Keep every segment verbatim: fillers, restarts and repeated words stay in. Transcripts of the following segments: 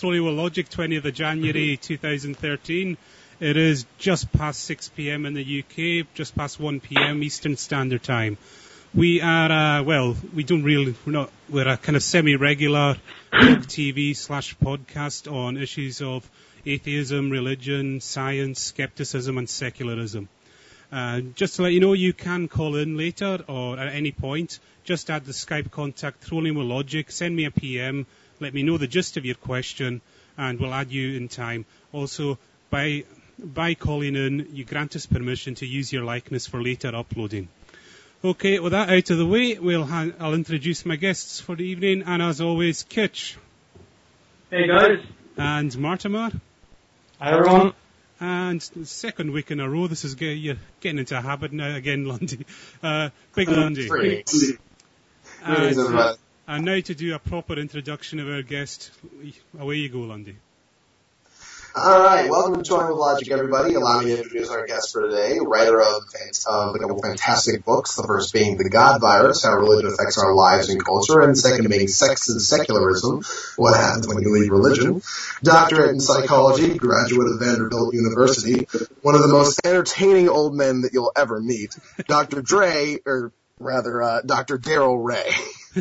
Throwing Away Logic, twentieth of January twenty thirteen. It is just past six p.m. in the U K, just past one p.m. Eastern Standard Time. We are, uh, well, we don't really, we're not, we're a kind of semi-regular T V slash podcast on issues of atheism, religion, science, skepticism, and secularism. Uh, just to let you know, you can call in later or at any point. Just add the Skype contact, Throwing Away Logic, send me a P M, let me know the gist of your question, and we'll add you in time. Also, by by calling in, you grant us permission to use your likeness for later uploading. Okay, with that out of the way, we'll ha- I'll introduce my guests for the evening, and as always, Kitch. Hey guys. And Mortimer. Hi everyone. And the second week in a row, this is get, you're getting into a habit now again, Lundy. Uh, Big Lundy. And, uh, and now to do a proper introduction of our guest, away you go, Lundy. All right, welcome to Throwing Away Logic, everybody. Allow me to introduce our guest for today, writer of uh, a couple fantastic books, the first being The God Virus, How Religion Affects Our Lives and Culture, and the second being Sex and Secularism, What Happens When You Leave Religion. Doctorate in Psychology, graduate of Vanderbilt University, one of the most entertaining old men that you'll ever meet, Doctor Dre, or rather, uh, Doctor Daryl Ray.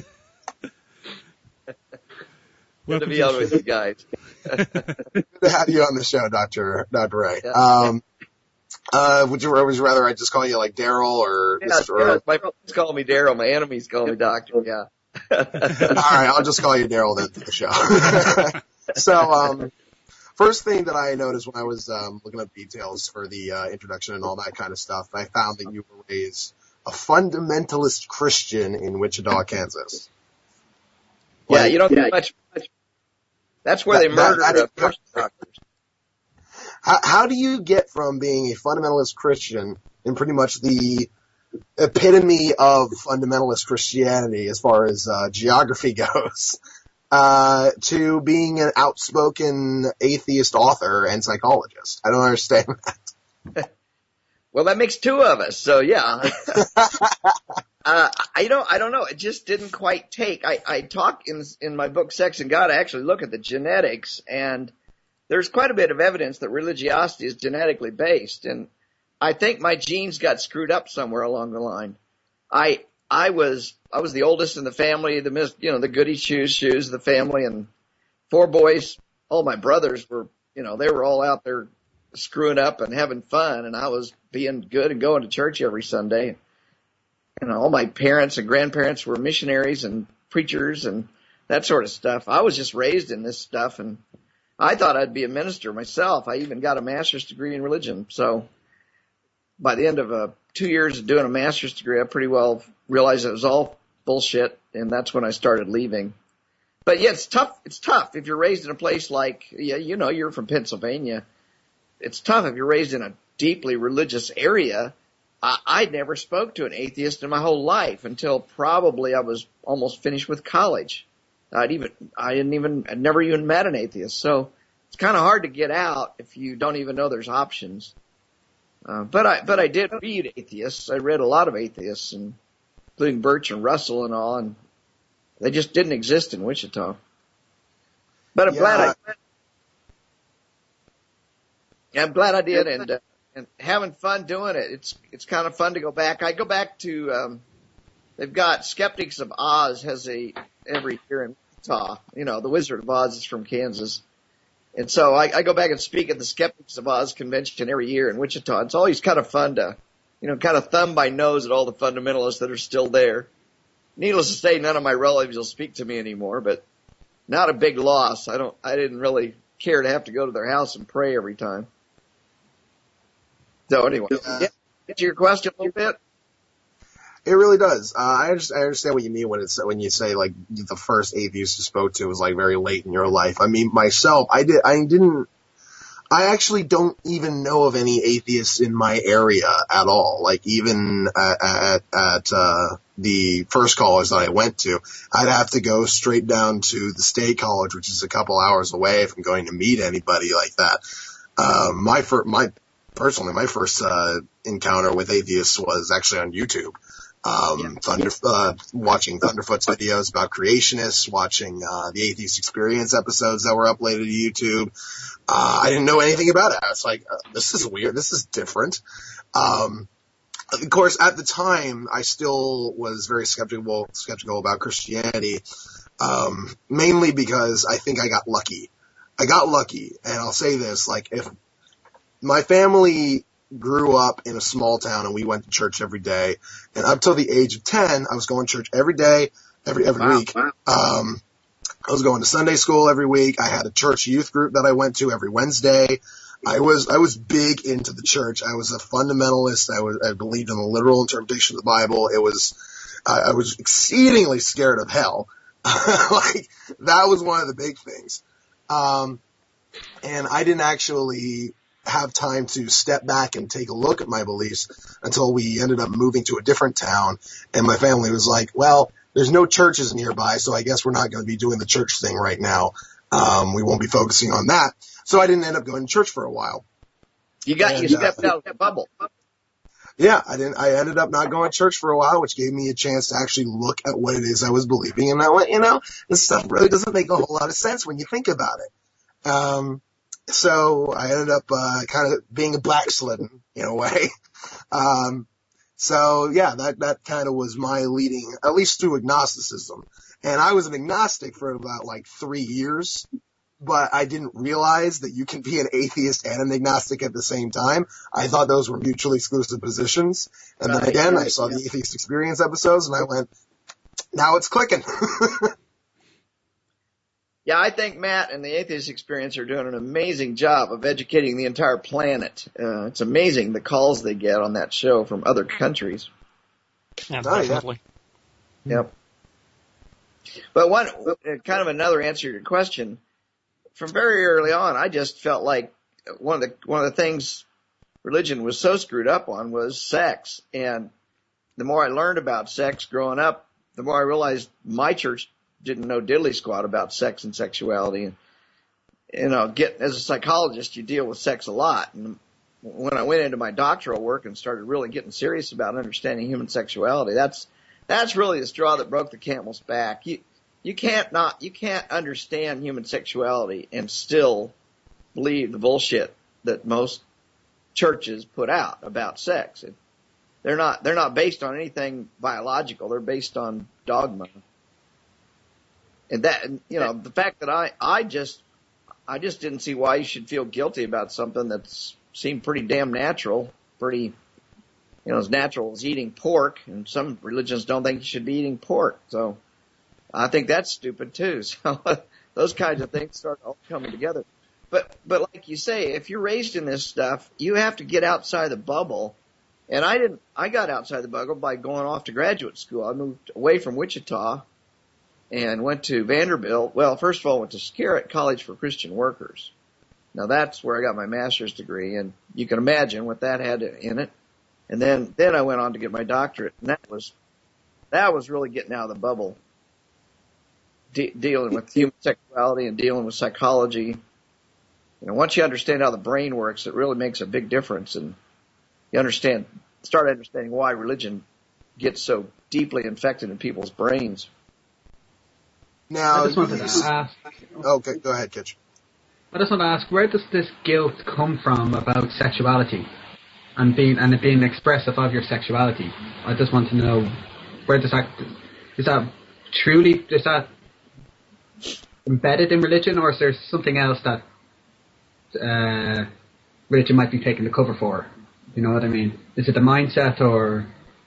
Good to be on with you guys. Good to have you on the show, Doctor Doctor Ray. Yeah. Um, uh, would you, would you rather I just call you like Daryl or? Yeah, or yeah, my friends call me Daryl. My enemies call me Doctor. Yeah. All right, I'll just call you Daryl then for the show. So, um, first thing that I noticed when I was um, looking up details for the uh, introduction and all that kind of stuff, I found that you were raised a fundamentalist Christian in Wichita, Kansas. Like, yeah, you don't get much. That's where that, they murdered that, that, Christian doctors. How, how do you get from being a fundamentalist Christian in pretty much the epitome of fundamentalist Christianity as far as uh, geography goes, uh, to being an outspoken atheist author and psychologist? I don't understand that. Well, that makes two of us, so yeah. Uh, I don't, I don't know. It just didn't quite take. I, I talk in, in my book, Sex and God, I actually look at the genetics, and there's quite a bit of evidence that religiosity is genetically based. And I think my genes got screwed up somewhere along the line. I, I was, I was the oldest in the family, the, you know, the goody shoes, shoes of the family, and four boys. All my brothers were, you know, they were all out there screwing up and having fun, and I was being good and going to church every Sunday. You know, all my parents and grandparents were missionaries and preachers and that sort of stuff. I was just raised in this stuff, and I thought I'd be a minister myself. I even got a master's degree in religion. So by the end of uh, two years of doing a master's degree, I pretty well realized it was all bullshit, and that's when I started leaving. But yeah, it's tough. It's tough if you're raised in a place like, yeah, you know, you're from Pennsylvania. It's tough if you're raised in a deeply religious area. I, I never spoke to an atheist in my whole life until probably I was almost finished with college. I'd even, I didn't even, I'd never even met an atheist. So it's kind of hard to get out if you don't even know there's options. Uh, but I, but I did read atheists. I read a lot of atheists, and including Birch and Russell and all, and they just didn't exist in Wichita. But I'm yeah. glad I, I'm glad I did, and, uh, and having fun doing it. It's, it's kind of fun to go back. I go back to, um, they've got Skeptics of Oz has a, every year in Wichita. You know, the Wizard of Oz is from Kansas. And so I, I go back and speak at the Skeptics of Oz convention every year in Wichita. It's always kind of fun to, you know, kind of thumb my nose at all the fundamentalists that are still there. Needless to say, none of my relatives will speak to me anymore, but not a big loss. I don't, I didn't really care to have to go to their house and pray every time. So anyway, yeah, get your question a little bit. It really does. Uh, I, just, I understand what you mean when it's when you say like the first atheist you spoke to was like very late in your life. I mean, myself, I did. I didn't. I actually don't even know of any atheists in my area at all. Like even at at, at uh, the first college that I went to, I'd have to go straight down to the state college, which is a couple hours away, if I'm going to meet anybody like that. Uh, my first, my personally, my first uh, encounter with atheists was actually on YouTube. Um, Yeah. Thunder, uh, watching Thunderfoot's videos about creationists, watching, uh, the Atheist Experience episodes that were uploaded to YouTube. Uh, I didn't know anything about it. I was like, uh, this is weird. This is different. Um, of course, at the time, I still was very skeptical, skeptical about Christianity. Um, mainly because I think I got lucky. I got lucky. And I'll say this, like, if my family grew up in a small town and we went to church every day. And up till the age of ten, I was going to church every day, every, every Wow, week. wow. Um, I was going to Sunday school every week. I had a church youth group that I went to every Wednesday. I was, I was big into the church. I was a fundamentalist. I was, I believed in the literal interpretation of the Bible. It was, I, I was exceedingly scared of hell. Like, that was one of the big things. Um, and I didn't actually have time to step back and take a look at my beliefs until we ended up moving to a different town. And my family was like, well, there's no churches nearby, so I guess we're not going to be doing the church thing right now. Um, we won't be focusing on that. So I didn't end up going to church for a while. You got, And, you stepped uh, out of that bubble. Yeah, I didn't, I ended up not going to church for a while, which gave me a chance to actually look at what it is I was believing. And I went, you know, this stuff really doesn't make a whole lot of sense when you think about it. Um, so I ended up, uh, kind of being a backslidden in a way. Um, so yeah, that, that kind of was my leading, at least through agnosticism. And I was an agnostic for about like three years. But I didn't realize that you can be an atheist and an agnostic at the same time. I thought those were mutually exclusive positions. And then Right, again, I right, saw yeah. the Atheist Experience episodes and I went, now it's clicking. Yeah, I think Matt and the Atheist Experience are doing an amazing job of educating the entire planet. Uh, it's amazing the calls they get on that show from other countries. Yeah, Oh, yeah. definitely. Yep. But one, uh, kind of another answer to your question, from very early on, I just felt like one of the, one of the things religion was so screwed up on was sex. And the more I learned about sex growing up, the more I realized my church didn't know diddly squat about sex and sexuality. And, you know, get, as a psychologist, you deal with sex a lot. And when I went into my doctoral work and started really getting serious about understanding human sexuality, that's, that's really the straw that broke the camel's back. You, you can't not, you can't understand human sexuality and still believe the bullshit that most churches put out about sex. It, they're not, they're not based on anything biological. They're based on dogma. And that, you know, the fact that I, I just, I just didn't see why you should feel guilty about something that's seemed pretty damn natural, pretty, you know, as natural as eating pork. And some religions don't think you should be eating pork. So I think that's stupid too. So those kinds of things start all coming together. But, but like you say, if you're raised in this stuff, you have to get outside the bubble. And I didn't, I got outside the bubble by going off to graduate school. I moved away from Wichita and went to Vanderbilt. Well, first of all, went to Scarrett College for Christian Workers. Now that's where I got my master's degree, and you can imagine what that had in it. And then, then I went on to get my doctorate, and that was, that was really getting out of the bubble, de- dealing with human sexuality and dealing with psychology. You know, once you understand how the brain works, it really makes a big difference, and you understand, start understanding why religion gets so deeply infected in people's brains. Now, I just wanted to you- ask. okay, go ahead, Kitch. I just want to ask, where does this guilt come from about sexuality and being and it being expressive of your sexuality? I just want to know, where does that, is that truly, is that embedded in religion, or is there something else that uh, religion might be taking the cover for? You know what I mean? Is it the mindset, or?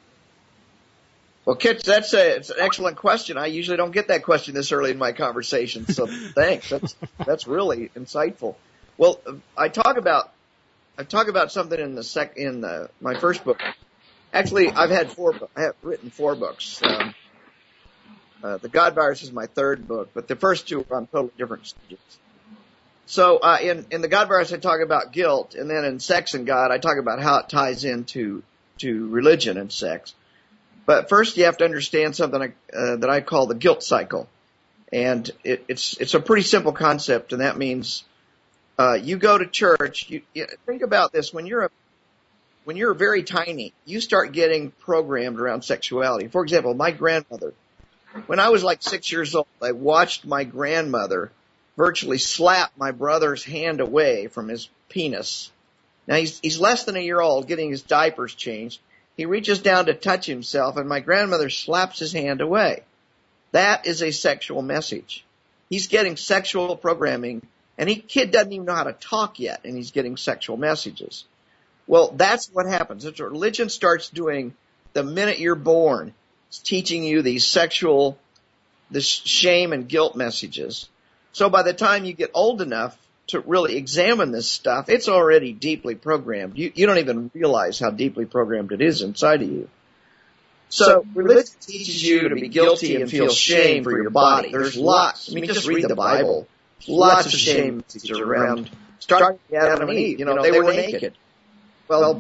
Well, Kitch, that's a, it's an excellent question. I usually don't get that question this early in my conversation, so thanks. That's, that's really insightful. Well, I talk about, I talk about something in the sec, in the, my first book. Actually, I've had four, I have written four books. Um, uh, The God Virus is my third book, but the first two are on totally different subjects. So, uh, in, in The God Virus, I talk about guilt, and then in Sex and God, I talk about how it ties into, to religion and sex. But first, you have to understand something uh, that I call the guilt cycle, and it, it's it's a pretty simple concept, and that means uh, you go to church. You, you think about this: when you're a when you're very tiny, you start getting programmed around sexuality. For example, my grandmother, when I was like six years old, I watched my grandmother virtually slap my brother's hand away from his penis. Now, he's, he's less than a year old, getting his diapers changed. He reaches down to touch himself, and my grandmother slaps his hand away. That is a sexual message. He's getting sexual programming, and he kid doesn't even know how to talk yet, and he's getting sexual messages. Well, that's what happens. That's what religion starts doing the minute you're born. It's teaching you these sexual, this shame and guilt messages. So by the time you get old enough to really examine this stuff, it's already deeply programmed. You, you don't even realize how deeply programmed it is inside of you. So religion teaches you to be guilty and feel shame for your body. There's lots. I mean, just read the Bible. Lots of shame messages around. Starting with Adam and Eve. You know, they were naked. Well,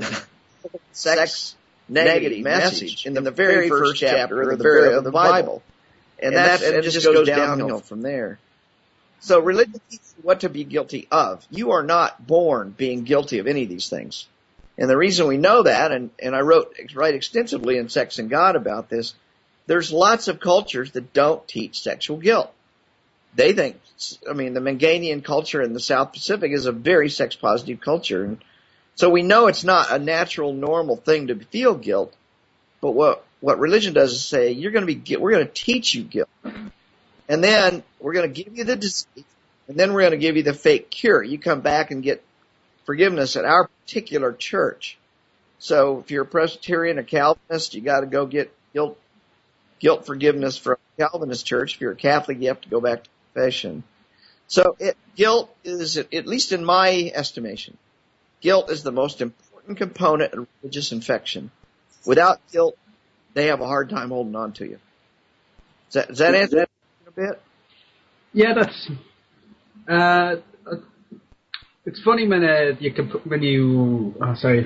sex negative message in the very first chapter of the, very, of the Bible. And, that's, and it just goes downhill from there. So religion teaches you what to be guilty of. You are not born being guilty of any of these things. And the reason we know that, and, and I wrote write extensively in Sex and God about this, there's lots of cultures that don't teach sexual guilt. They think, I mean, the Manganian culture in the South Pacific is a very sex-positive culture. And so we know it's not a natural, normal thing to feel guilt. But what, what religion does is say, you're going to be, we're going to teach you guilt. And then we're going to give you the disease, and then we're going to give you the fake cure. You come back and get forgiveness at our particular church. So if you're a Presbyterian or Calvinist, you got to go get guilt, guilt forgiveness from a Calvinist church. If you're a Catholic, you have to go back to confession. So it, guilt is, at least in my estimation, guilt is the most important component of religious infection. Without guilt, they have a hard time holding on to you. Does that, does that answer that a bit? Yeah, that's. Uh, it's funny when uh, you can when you. Oh, sorry.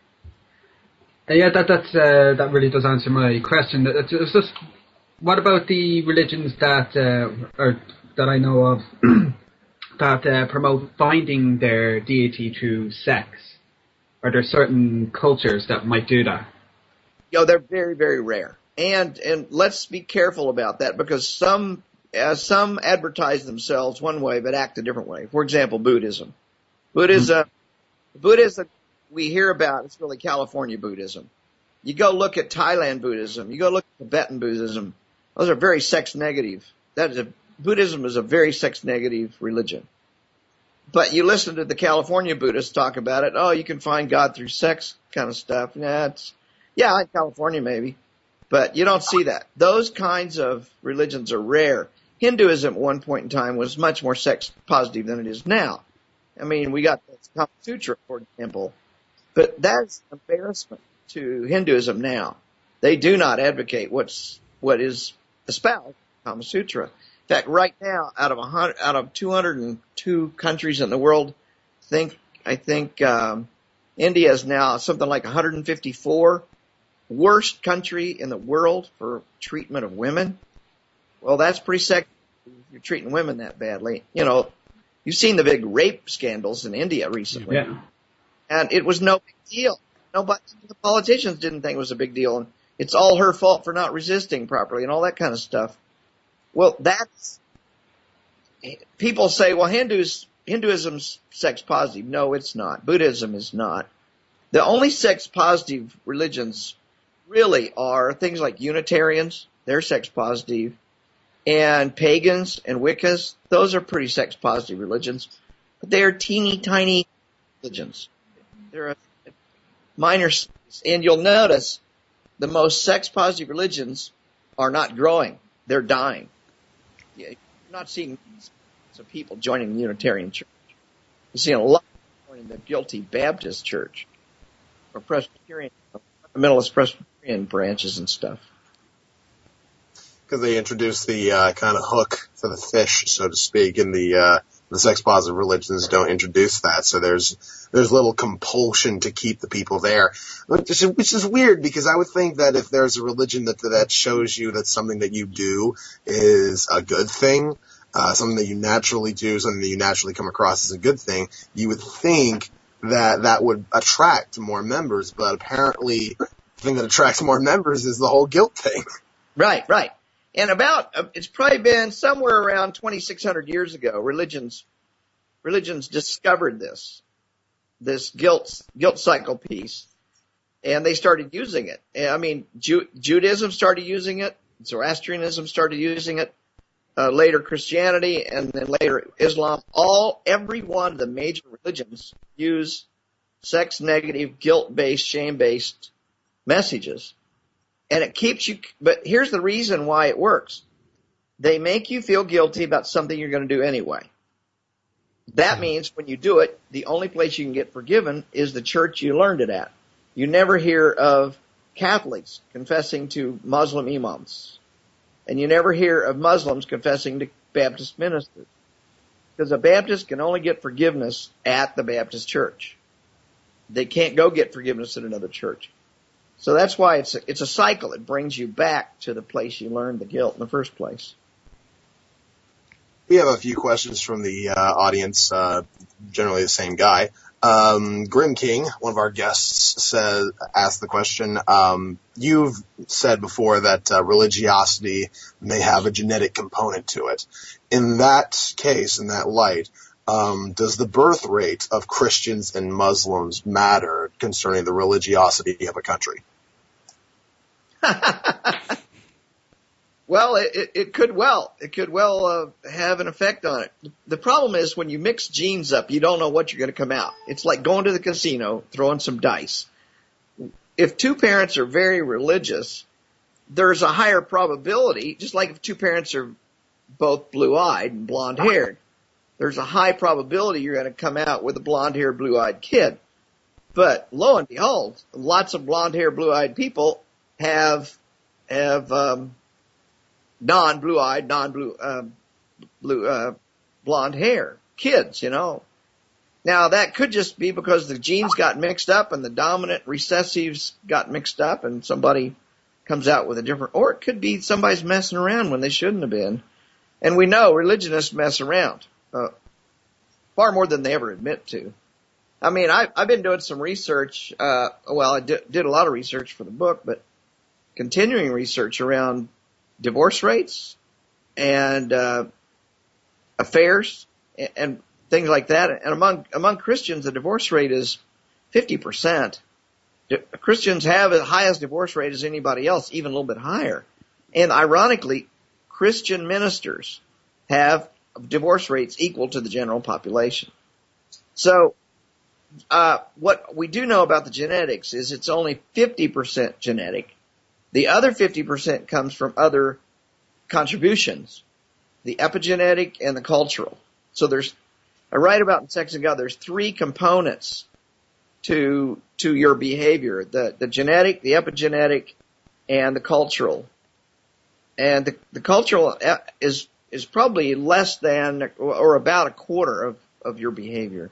Uh, yeah, that that's uh, that really does answer my question. It's, it's just, what about the religions that uh, or that I know of that uh, promote finding their deity through sex? Are there certain cultures that might do that? You know, they're very, very rare. And and let's be careful about that, because some uh, some advertise themselves one way but act a different way. For example, Buddhism. Buddhism, mm-hmm. Buddhism we hear about, it's really California Buddhism. You go look at Thailand Buddhism. You go look at Tibetan Buddhism. Those are very sex negative. That is a, Buddhism is a very sex negative religion. But you listen to the California Buddhists talk about it. Oh, you can find God through sex kind of stuff. Yeah, it's, yeah, in California maybe. But you don't see that. Those kinds of religions are rare. Hinduism at one point in time was much more sex positive than it is now. I mean, we got the Kama Sutra, for example. But that's an embarrassment to Hinduism now. They do not advocate what's, what is espoused, Kama Sutra. In fact, right now, out of a hundred, out of two hundred two countries in the world, think, I think, um, India is now something like one hundred fifty-four. Worst country in the world for treatment of women. Well, that's pretty sexy if you're treating women that badly. You know, you've seen the big rape scandals in India recently. Yeah. And it was no big deal. Nobody, the politicians didn't think it was a big deal. And it's all her fault for not resisting properly and all that kind of stuff. Well, that's, people say, well, Hindus, Hinduism's sex positive. No, it's not. Buddhism is not. The only sex positive religions really are things like Unitarians, they're sex positive, and pagans and Wiccas, those are pretty sex positive religions, but they are teeny tiny religions. They're a minor, and you'll notice the most sex positive religions are not growing, they're dying. You're not seeing some people joining the Unitarian Church. You're seeing a lot joining the guilty Baptist Church or Presbyterian, fundamentalist Presbyterian branches and stuff. Because they introduced the uh, kind of hook for the fish, so to speak, and the uh, the sex positive religions don't introduce that. So there's there's little compulsion to keep the people there, which is, which is weird, because I would think that if there's a religion that that shows you that something that you do is a good thing, uh, something that you naturally do, something that you naturally come across as a good thing, you would think that that would attract more members, but apparently the thing that attracts more members is the whole guilt thing. Right, right. And about, uh, it's probably been somewhere around twenty-six hundred years ago, religions, religions discovered this, this guilt, guilt cycle piece, and they started using it. I mean, Ju- Judaism started using it, Zoroastrianism started using it, uh, later Christianity, and then later Islam. All, every one of the major religions use sex-negative, guilt-based, shame-based messages. And it keeps you, but here's the reason why it works. They make you feel guilty about something you're going to do anyway. That means when you do it, the only place you can get forgiven is the church you learned it at. You never hear of Catholics confessing to Muslim imams. And you never hear of Muslims confessing to Baptist ministers. Because a Baptist can only get forgiveness at the Baptist church. They can't go get forgiveness at another church. So that's why it's a, it's a cycle. It brings you back to the place you learned the guilt in the first place. We have a few questions from the uh, audience, uh, generally the same guy. Um, Grim King, one of our guests, says, asked the question, um, you've said before that uh, religiosity may have a genetic component to it. In that case, in that light, um, does the birth rate of Christians and Muslims matter concerning the religiosity of a country? Well, it, it, it could well, it could well uh, have an effect on it. The problem is when you mix genes up, you don't know what you're going to come out. It's like going to the casino, throwing some dice. If two parents are very religious, there's a higher probability, just like if two parents are both blue-eyed and blonde-haired, there's a high probability you're going to come out with a blonde-haired, blue-eyed kid. But lo and behold, lots of blonde-haired, blue-eyed people have have um, non-blue-eyed, non-blue, uh, blue, uh, blonde hair kids, you know. Now that could just be because the genes got mixed up and the dominant recessives got mixed up and somebody comes out with a different, or it could be somebody's messing around when they shouldn't have been. And we know religionists mess around, uh, far more than they ever admit to. I mean, I, I've been doing some research, uh, well, I did, did a lot of research for the book, but continuing research around divorce rates and uh, affairs and, and things like that. And among among Christians, the divorce rate is fifty percent. Christians have the highest divorce rate as anybody else, even a little bit higher. And ironically, Christian ministers have divorce rates equal to the general population. So uh, what we do know about the genetics is it's only fifty percent genetic. The other fifty percent comes from other contributions, the epigenetic and the cultural. So there's, I write about in Sex and God, there's three components to to your behavior, the, the genetic, the epigenetic, and the cultural. And the, the cultural is is probably less than or about a quarter of, of your behavior.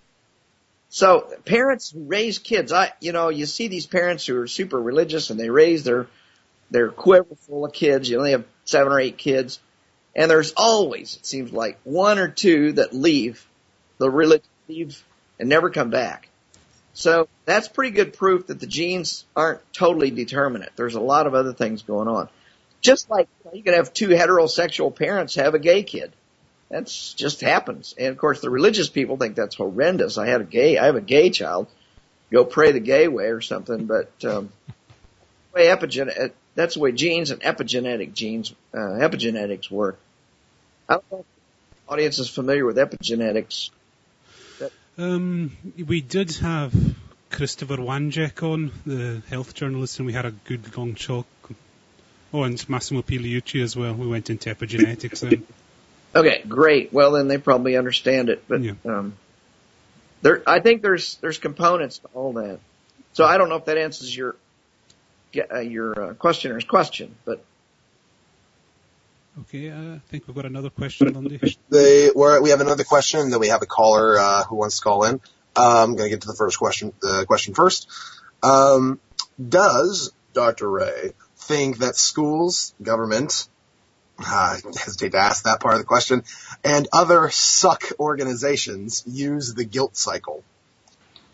So parents who raise kids, I, you know, you see these parents who are super religious and they raise their, their quiver full of kids. You know, they have seven or eight kids. And there's always, it seems like, one or two that leave the religion, leave and never come back. So that's pretty good proof that the genes aren't totally determinate. There's a lot of other things going on. Just like you know, you can have two heterosexual parents have a gay kid. That's just happens. And of course the religious people think that's horrendous. I had a gay, I have a gay child. Go pray the gay way or something. But, um, the way epigenetic, that's the way genes and epigenetic genes, uh, epigenetics work. I don't know if the audience is familiar with epigenetics. Um, we did have Christopher Wanjek on, the health journalist, and we had a good long talk. Oh, and Massimo Pigliucci as well. We went into epigenetics then. Okay, great. Well, then they probably understand it. But yeah. um, there, I think there's there's components to all that. So I don't know if that answers your uh, your uh, questioner's question, but. Okay, uh, I think we've got another question on the. They, we're, we have another question. Then we have a caller uh, who wants to call in. Um, I'm going to get to the first question. The question first. Um, does Doctor Ray think that schools, government, I hesitate to ask that part of the question, and other suck organizations use the guilt cycle?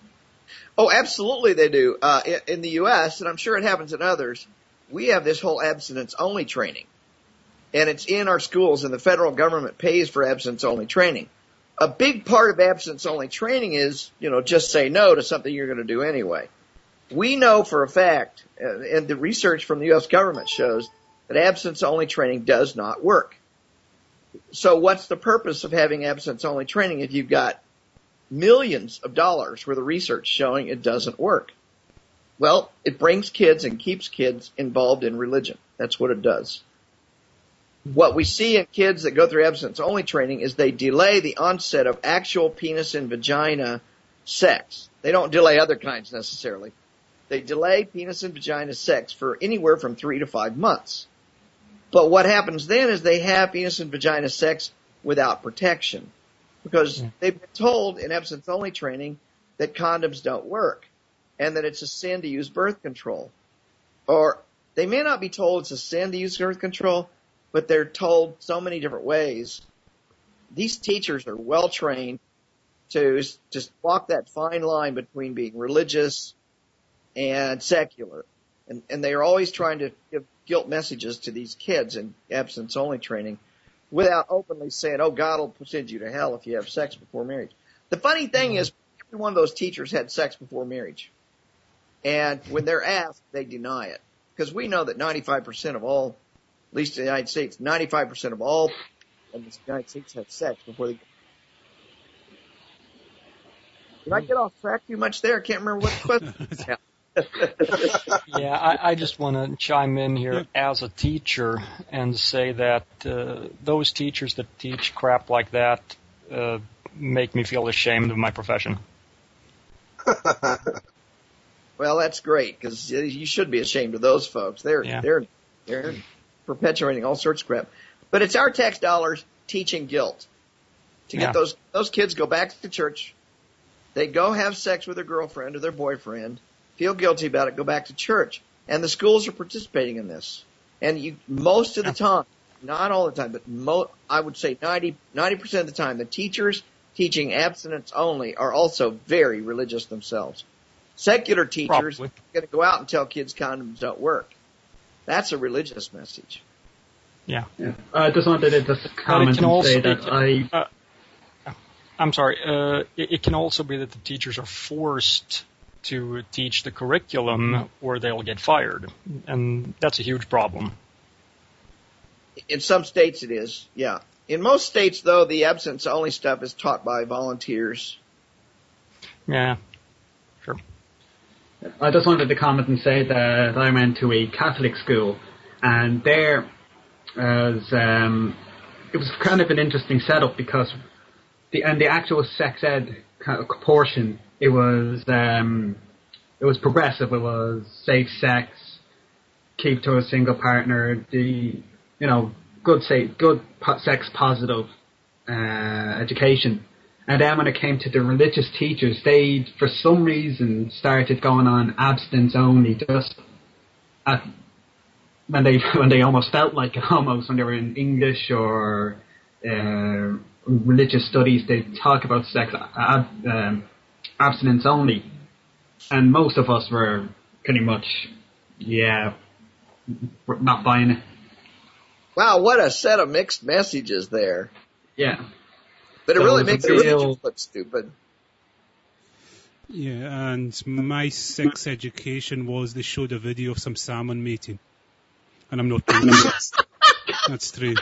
Oh, absolutely they do. Uh, in, in the U S, and I'm sure it happens in others, we have this whole abstinence-only training. And it's in our schools, and the federal government pays for abstinence-only training. A big part of abstinence-only training is, you know, just say no to something you're going to do anyway. We know for a fact, uh, and the research from the U S government shows, that abstinence-only training does not work. So what's the purpose of having abstinence-only training if you've got millions of dollars worth of research showing it doesn't work? Well, it brings kids and keeps kids involved in religion. That's what it does. What we see in kids that go through abstinence-only training is they delay the onset of actual penis and vagina sex. They don't delay other kinds necessarily. They delay penis and vagina sex for anywhere from three to five months. But what happens then is they have penis and vagina sex without protection, because they've been told in abstinence-only training that condoms don't work and that it's a sin to use birth control. Or they may not be told it's a sin to use birth control, but they're told so many different ways. These teachers are well trained to just walk that fine line between being religious and secular. And, and they are always trying to give guilt messages to these kids in abstinence-only training without openly saying, oh, God will send you to hell if you have sex before marriage. The funny thing is, every one of those teachers had sex before marriage. And when they're asked, they deny it. Because we know that ninety-five percent of all, at least in the United States, ninety-five percent of all in the United States have sex before they get married. Did I get off track too much there? I can't remember what the question was. Yeah. Yeah, I, I just want to chime in here as a teacher and say that uh, those teachers that teach crap like that uh, make me feel ashamed of my profession. Well, that's great, because you should be ashamed of those folks. They're yeah. they're they're perpetuating all sorts of crap. But it's our tax dollars teaching guilt to get yeah. those those kids go back to church. They go have sex with their girlfriend or their boyfriend, feel guilty about it, go back to church. And the schools are participating in this. And you, most of the time, not all the time, but mo- I would say ninety, ninety percent of the time, the teachers teaching abstinence only are also very religious themselves. Secular teachers are going to go out and tell kids condoms don't work. That's a religious message. Yeah. yeah. I just wanted to just comment and also, say that can, I... Uh, I'm sorry. Uh, it, it can also be that the teachers are forced to teach the curriculum or they'll get fired. And that's a huge problem. In some states it is, yeah. In most states, though, the abstinence-only stuff is taught by volunteers. Yeah, sure. I just wanted to comment and say that I went to a Catholic school, and there was, um, it was kind of an interesting setup because the and the actual sex ed portion, it was um, it was progressive. It was safe sex, keep to a single partner, the you know good say good sex positive uh, education. And then when it came to the religious teachers, they, for some reason, started going on abstinence only just at, when they when they almost felt like it, almost when they were in English or uh, religious studies, they talk about sex ab, um, abstinence only. And most of us were pretty much, yeah, not buying it. Wow, what a set of mixed messages there. Yeah. But it so really makes the religion look stupid. Yeah, and my sex education was they showed a video of some salmon mating. And I'm not doing that. That's true.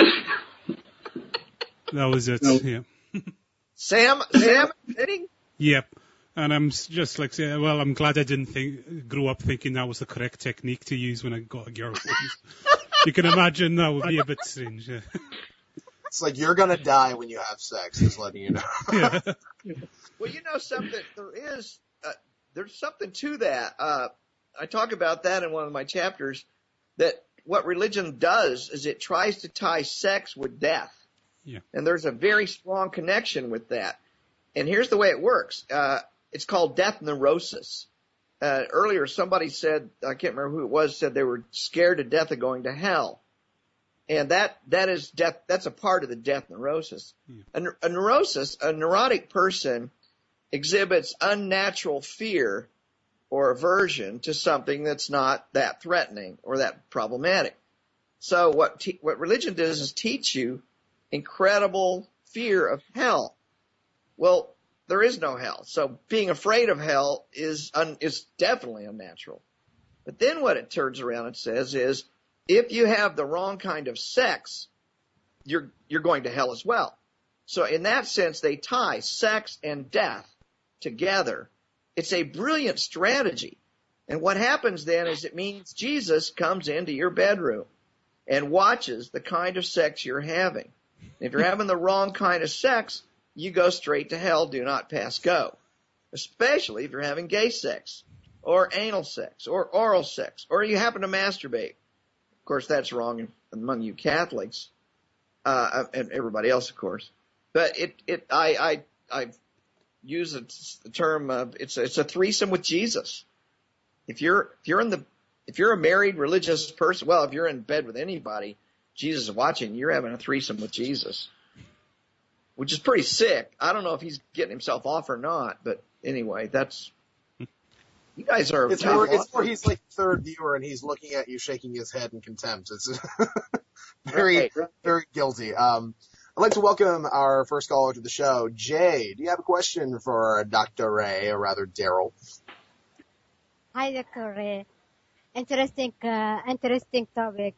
That was it, no. yeah. Sam, salmon mating? Yep. And I'm just like, well, I'm glad I didn't think, grow up thinking that was the correct technique to use when I got a girlfriend. You can imagine that would be a bit strange, yeah. It's like you're gonna die when you have sex, just letting you know. Yeah. Well, you know something, there is, uh, there's something to that. Uh, I talk about that in one of my chapters, that what religion does is it tries to tie sex with death. Yeah. And there's a very strong connection with that. And here's the way it works. Uh, it's called death neurosis. Uh, earlier somebody said, I can't remember who it was, said they were scared to death of going to hell. And that, that is death, that's a part of the death neurosis. Yeah. A, a neurosis, a neurotic person exhibits unnatural fear or aversion to something that's not that threatening or that problematic. So what te- what religion does is teach you incredible fear of hell. Well, there is no hell, so being afraid of hell is un- is definitely unnatural. But then what it turns around and says is, if you have the wrong kind of sex, you're you're going to hell as well. So in that sense, they tie sex and death together. It's a brilliant strategy. And what happens then is it means Jesus comes into your bedroom and watches the kind of sex you're having. If you're having the wrong kind of sex, you go straight to hell, do not pass go. Especially if you're having gay sex, or anal sex, or oral sex, or you happen to masturbate. Of course, that's wrong among you Catholics, uh, and everybody else, of course. But it, it, I, I, I use the term of, it's a, it's a threesome with Jesus. If you're, if you're in the, if you're a married religious person, well, if you're in bed with anybody, Jesus is watching, you're having a threesome with Jesus. Which is pretty sick. I don't know if he's getting himself off or not, but anyway, that's, you guys are. It's more, it's more he's like third viewer and he's looking at you shaking his head in contempt. It's very, right, right. very guilty. Um, I'd like to welcome our first caller to the show. Jay, do you have a question for Doctor Ray, or rather Daryl? Hi, Doctor Ray. Interesting, uh, interesting topic.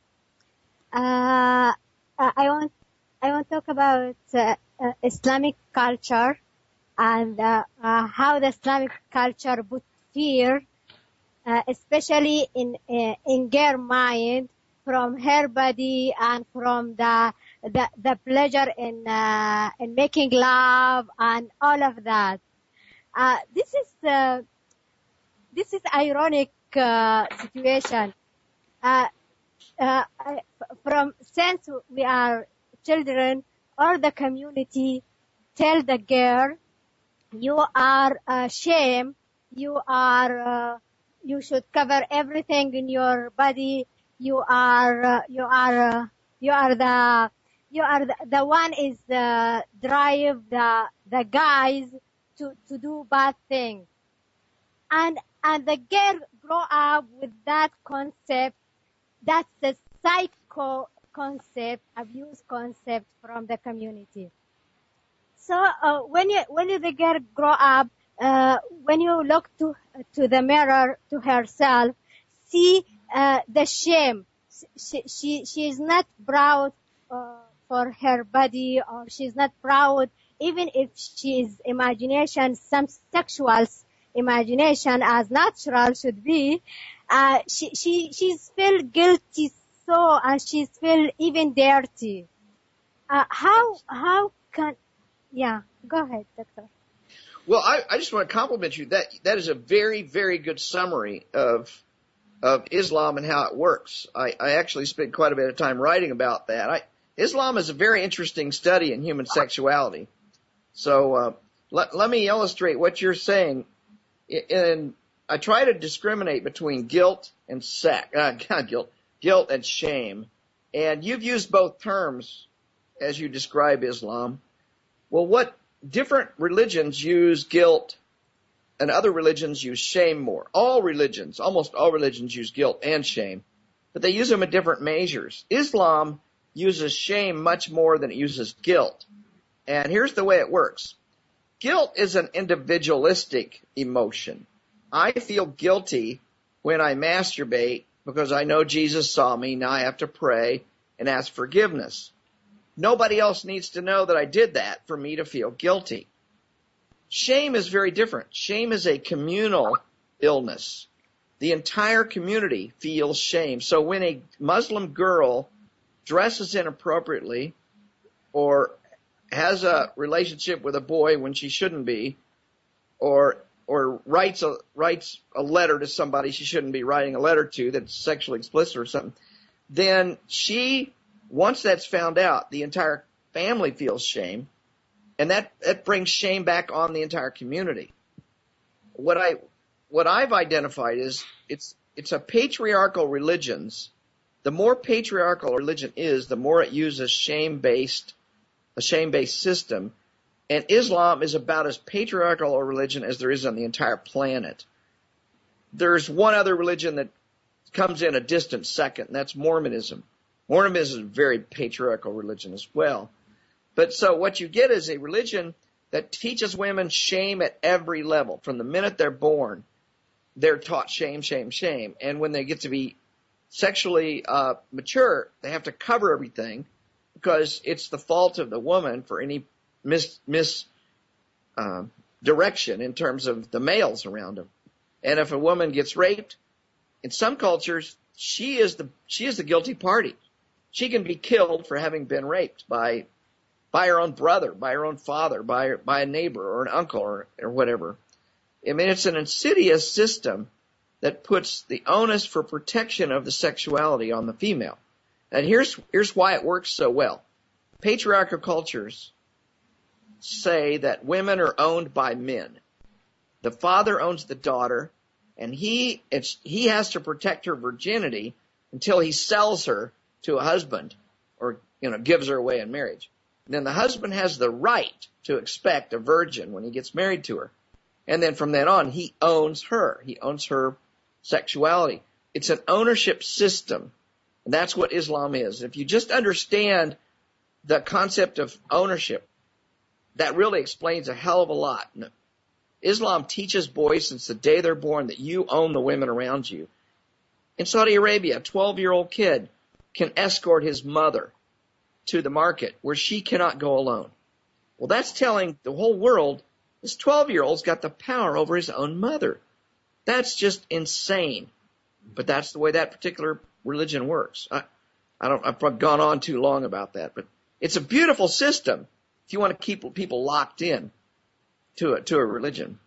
Uh, I want, I want to talk about uh, uh, Islamic culture and uh, uh, how the Islamic culture put fear, uh, especially in uh, in girl mind, from her body and from the the, the pleasure in uh, in making love and all of that. Uh, this is uh, this is ironic uh, situation. Uh, uh, from since we are children, or the community tell the girl, you are ashamed, you are, uh, you should cover everything in your body, you are, uh, you are, uh, you are the, you are the, the one is, uh, drive the, the guys to, to do bad things. And, and the girl grow up with that concept. That's the psycho concept, abuse concept from the community. So uh, when you when you the girl grow up, uh, when you look to to the mirror to herself, see uh, the shame. She she she is not proud uh, for her body, or she's not proud even if she is imagination, some sexual imagination as natural should be. Uh, she she she's feel guilty. So, and she's feel even dirty. Uh, how, how can, yeah, go ahead, Doctor. Well, I, I just want to compliment you. That, that is a very, very good summary of, of Islam and how it works. I, I actually spent quite a bit of time writing about that. I, Islam is a very interesting study in human sexuality. So, uh, let, let me illustrate what you're saying. And I try to discriminate between guilt and sex, uh, not guilt. Guilt and shame. And you've used both terms as you describe Islam. Well, what different religions use guilt and other religions use shame more. All religions, almost all religions use guilt and shame, but they use them in different measures. Islam uses shame much more than it uses guilt. And here's the way it works. Guilt is an individualistic emotion. I feel guilty when I masturbate because I know Jesus saw me. Now I have to pray and ask forgiveness. Nobody else needs to know that I did that for me to feel guilty. Shame is very different. Shame is a communal illness. The entire community feels shame. So when a Muslim girl dresses inappropriately or has a relationship with a boy when she shouldn't be, or or writes a writes a letter to somebody she shouldn't be writing a letter to that's sexually explicit or something, then she, once that's found out, the entire family feels shame, and that, that brings shame back on the entire community. What I what I've identified is it's it's a patriarchal religions. The more patriarchal a religion is, the more it uses shame based a shame based system. And Islam is about as patriarchal a religion as there is on the entire planet. There's one other religion that comes in a distant second, and that's Mormonism. Mormonism is a very patriarchal religion as well. But so what you get is a religion that teaches women shame at every level. From the minute they're born, they're taught shame, shame, shame. And when they get to be sexually uh, mature, they have to cover everything because it's the fault of the woman for any mis, mis uh, direction in terms of the males around them. And if a woman gets raped, in some cultures, she is the she is the guilty party. She can be killed for having been raped by by her own brother, by her own father, by by a neighbor or an uncle or, or whatever. I mean, it's an insidious system that puts the onus for protection of the sexuality on the female. And here's here's why it works so well. Patriarchal cultures say that women are owned by men. The father owns the daughter, and he it's he has to protect her virginity until he sells her to a husband or, you know, gives her away in marriage. And then the husband has the right to expect a virgin when he gets married to her. And then from then on, he owns her. He owns her sexuality. It's an ownership system, and that's what Islam is. If you just understand the concept of ownership, that really explains a hell of a lot. Islam teaches boys since the day they're born that you own the women around you. In Saudi Arabia, a twelve-year-old kid can escort his mother to the market where she cannot go alone. Well, that's telling the whole world this twelve-year-old's got the power over his own mother. That's just insane. But that's the way that particular religion works. I, I don't, I've gone on too long about that, but it's a beautiful system if you want to keep people locked in to a, to a religion.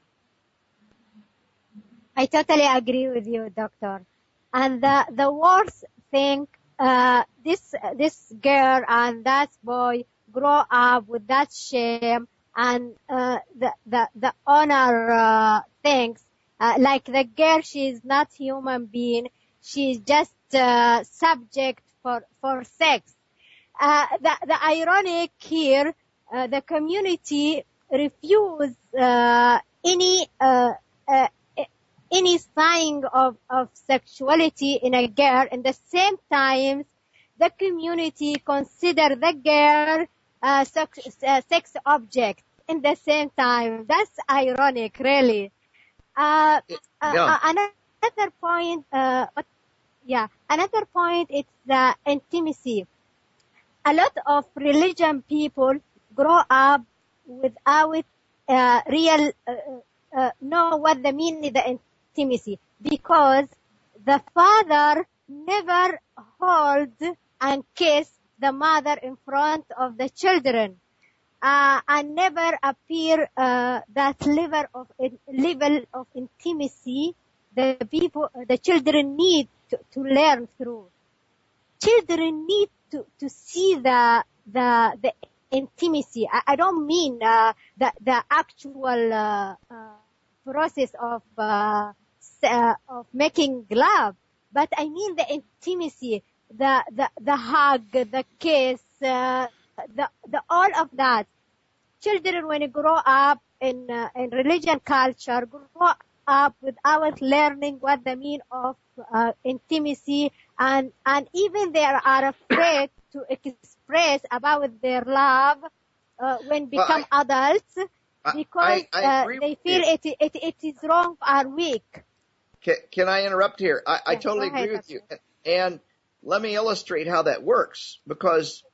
I totally agree with you, Doctor. And the, the worst thing, uh, this, this girl and that boy grow up with that shame and, uh, the, the, the honor, uh, things. Uh, like the girl, she's not human being. She's just, uh, subject for, for sex. Uh, the, the ironic here, uh, the community refuse, uh, any, uh, uh, any sign of, of sexuality in a girl. In the same time, the community consider the girl uh, sex, uh, sex object in the same time. That's ironic, really. Uh, uh, yeah. uh, another point, uh, yeah, another point is the intimacy. A lot of religion people grow up without uh, real uh, uh, know what the meaning of the intimacy, because the father never hold and kiss the mother in front of the children, uh, and never appear uh, that level of level of intimacy the people, the children need to, to learn through. Children need to, to see the the the intimacy. I, I don't mean uh, the the actual uh, uh, process of uh, uh, of making love, but I mean the intimacy, the the the hug, the kiss, uh, the the all of that. Children, when you grow up in uh, in religion culture, grow up without learning what the mean of uh, intimacy, and and even they are afraid to express about their love uh, when become well, I, adults, because I, I, I uh, they feel it, it it is wrong or weak. Can, can I interrupt here? I, I Yeah, totally go ahead, agree with you. And let me illustrate how that works, because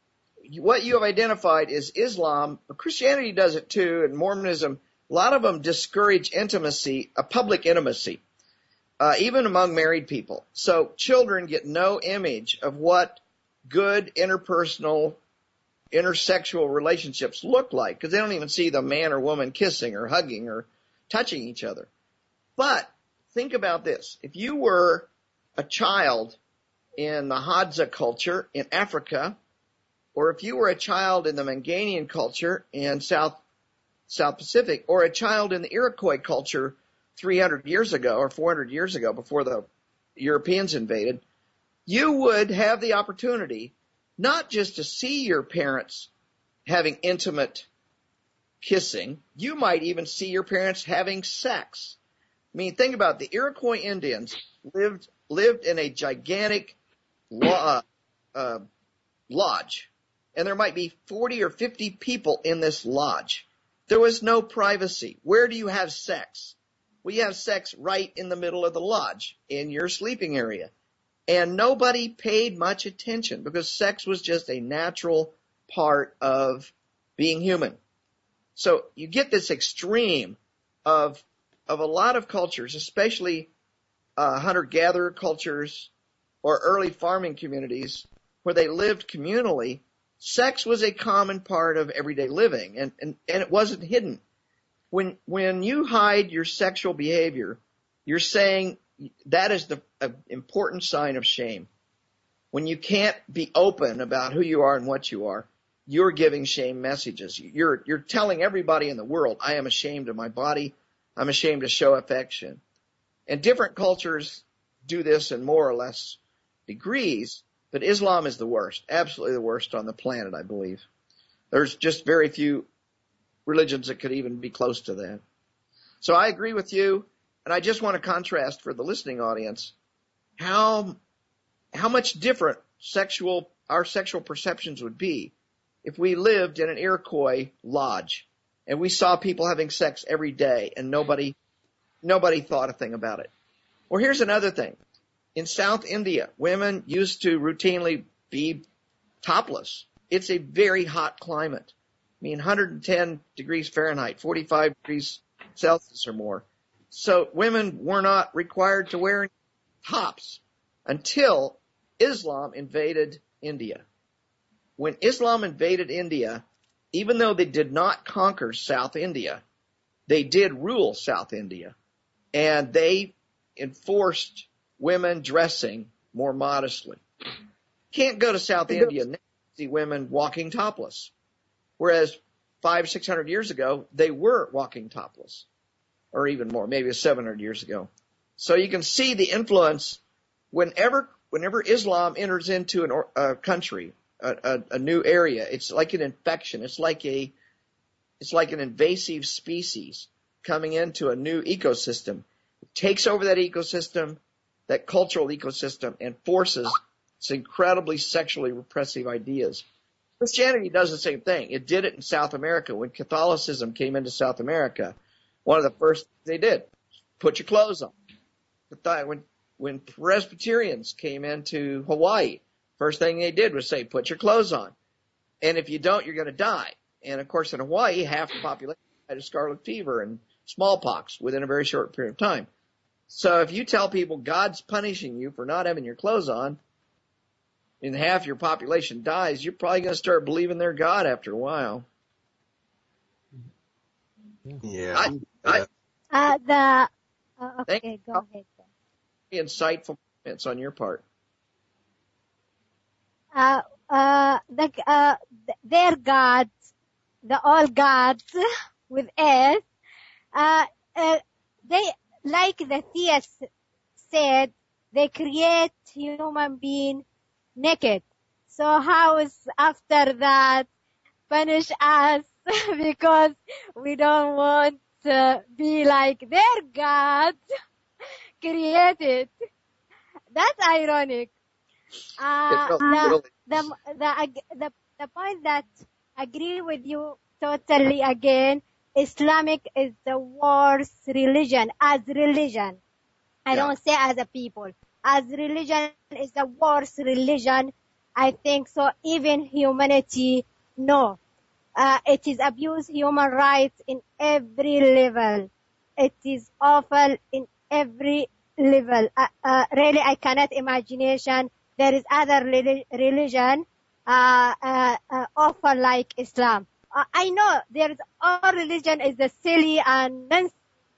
what you have identified is Islam. Christianity does it too, and Mormonism. A lot of them discourage intimacy, a public intimacy, uh, even among married people. So children get no image of what good interpersonal, intersexual relationships look like, because they don't even see the man or woman kissing or hugging or touching each other. But think about this. If you were a child in the Hadza culture in Africa, or if you were a child in the Manganian culture in South South Pacific, or a child in the Iroquois culture three hundred years ago or four hundred years ago before the Europeans invaded, you would have the opportunity not just to see your parents having intimate kissing. You might even see your parents having sex. I mean, think about it. The Iroquois Indians lived lived in a gigantic lo- uh, lodge, and there might be forty or fifty people in this lodge. There was no privacy. Where do you have sex? Well, you have sex right in the middle of the lodge, in your sleeping area. And nobody paid much attention because sex was just a natural part of being human. So you get this extreme of of a lot of cultures, especially uh, hunter-gatherer cultures or early farming communities where they lived communally. Sex was a common part of everyday living, and, and, and it wasn't hidden. When when you hide your sexual behavior, you're saying that is the uh, important sign of shame. When you can't be open about who you are and what you are, you're giving shame messages. You're you're telling everybody in the world, I am ashamed of my body. I'm ashamed to show affection. And different cultures do this in more or less degrees, but Islam is the worst, absolutely the worst on the planet, I believe. There's just very few religions that could even be close to that. So I agree with you, and I just want to contrast for the listening audience how how much different sexual our sexual perceptions would be if we lived in an Iroquois lodge and we saw people having sex every day and nobody nobody thought a thing about it. Well, here's another thing. In South India, women used to routinely be topless. It's a very hot climate. I mean, one hundred ten degrees Fahrenheit, forty-five degrees Celsius or more. So women were not required to wear tops until Islam invaded India. When Islam invaded India, even though they did not conquer South India, they did rule South India, and they enforced women dressing more modestly. Can't go to South India and see women walking topless. Whereas five, six hundred years ago, they were walking topless, or even more, maybe seven hundred years ago. So you can see the influence whenever, whenever Islam enters into an, a country, a, a, a new area. It's like an infection. It's like a, it's like an invasive species coming into a new ecosystem. It takes over that ecosystem, that cultural ecosystem, and forces its incredibly sexually repressive ideas. Christianity does the same thing. It did it in South America. When Catholicism came into South America, one of the first things they did, put your clothes on. When, when Presbyterians came into Hawaii, first thing they did was say, put your clothes on. And if you don't, you're going to die. And of course, in Hawaii, half the population had a scarlet fever and smallpox within a very short period of time. So if you tell people God's punishing you for not having your clothes on, and half your population dies, you're probably going to start believing they're God after a while. Yeah. I, I, Uh, the uh, okay, go ahead. insightful comments on your part. Uh, uh, the uh, their gods, the all gods with S, uh, uh, they like the theist said, they create human being naked. So how is after that punish us because we don't want to be like their God created? That's ironic. Uh, the, the, the, the, the point that I agree with you totally again, Islamic is the worst religion as religion. I Yeah. don't say as a people. As religion is the worst religion. I think so. Even humanity, no. Uh, it is abuse human rights in every level. It is awful in every level. Uh, uh, really, I cannot imagination there is other relig- religion uh, uh, uh, awful like Islam. Uh, I know there is all religion is the silly and nonsense.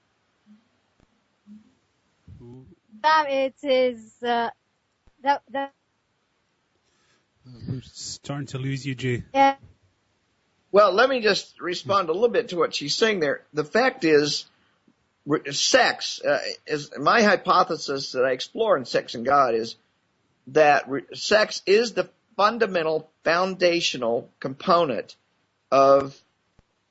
Islam, it is uh, the the. We're starting to lose you, Jay. Uh, Well, let me just respond a little bit to what she's saying there. The fact is, re- sex uh, is my hypothesis that I explore in Sex and God is that re- sex is the fundamental, foundational component of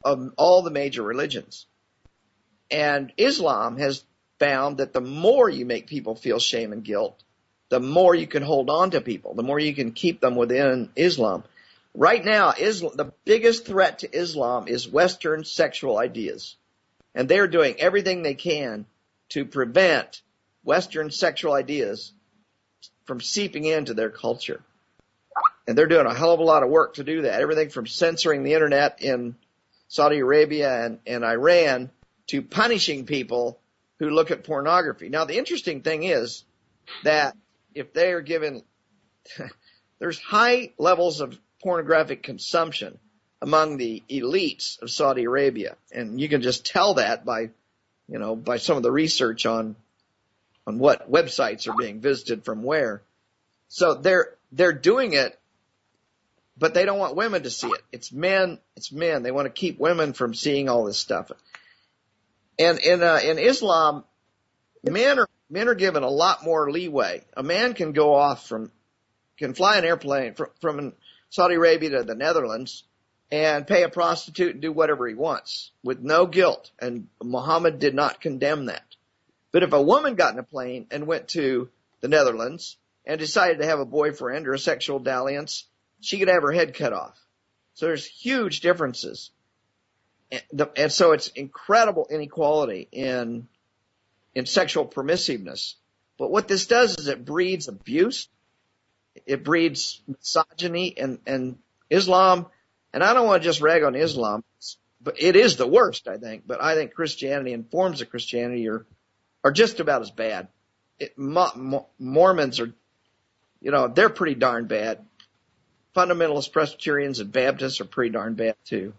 of all the major religions. And Islam has found that the more you make people feel shame and guilt, the more you can hold on to people, the more you can keep them within Islam. Right now, Islam, the biggest threat to Islam is Western sexual ideas. And they're doing everything they can to prevent Western sexual ideas from seeping into their culture. And they're doing a hell of a lot of work to do that. Everything from censoring the internet in Saudi Arabia and, and Iran to punishing people who look at pornography. Now, the interesting thing is that if they are given, there's high levels of pornographic consumption among the elites of Saudi Arabia. And you can just tell that by, you know, by some of the research on, on what websites are being visited from where. So they're, they're doing it, but they don't want women to see it. It's men, it's men. They want to keep women from seeing all this stuff. And in, uh, in Islam, men are, men are given a lot more leeway. A man can go off from, can fly an airplane from, from Saudi Arabia to the Netherlands and pay a prostitute and do whatever he wants with no guilt. And Muhammad did not condemn that. But if a woman got in a plane and went to the Netherlands and decided to have a boyfriend or a sexual dalliance, she could have her head cut off. So there's huge differences. And, the, and so it's incredible inequality in, in sexual permissiveness. But what this does is it breeds abuse. It breeds misogyny and, and Islam. And I don't want to just rag on Islam, but it is the worst, I think. But I think Christianity and forms of Christianity are, are just about as bad. It, Mo, Mormons are, you know, they're pretty darn bad. Fundamentalist Presbyterians and Baptists are pretty darn bad too.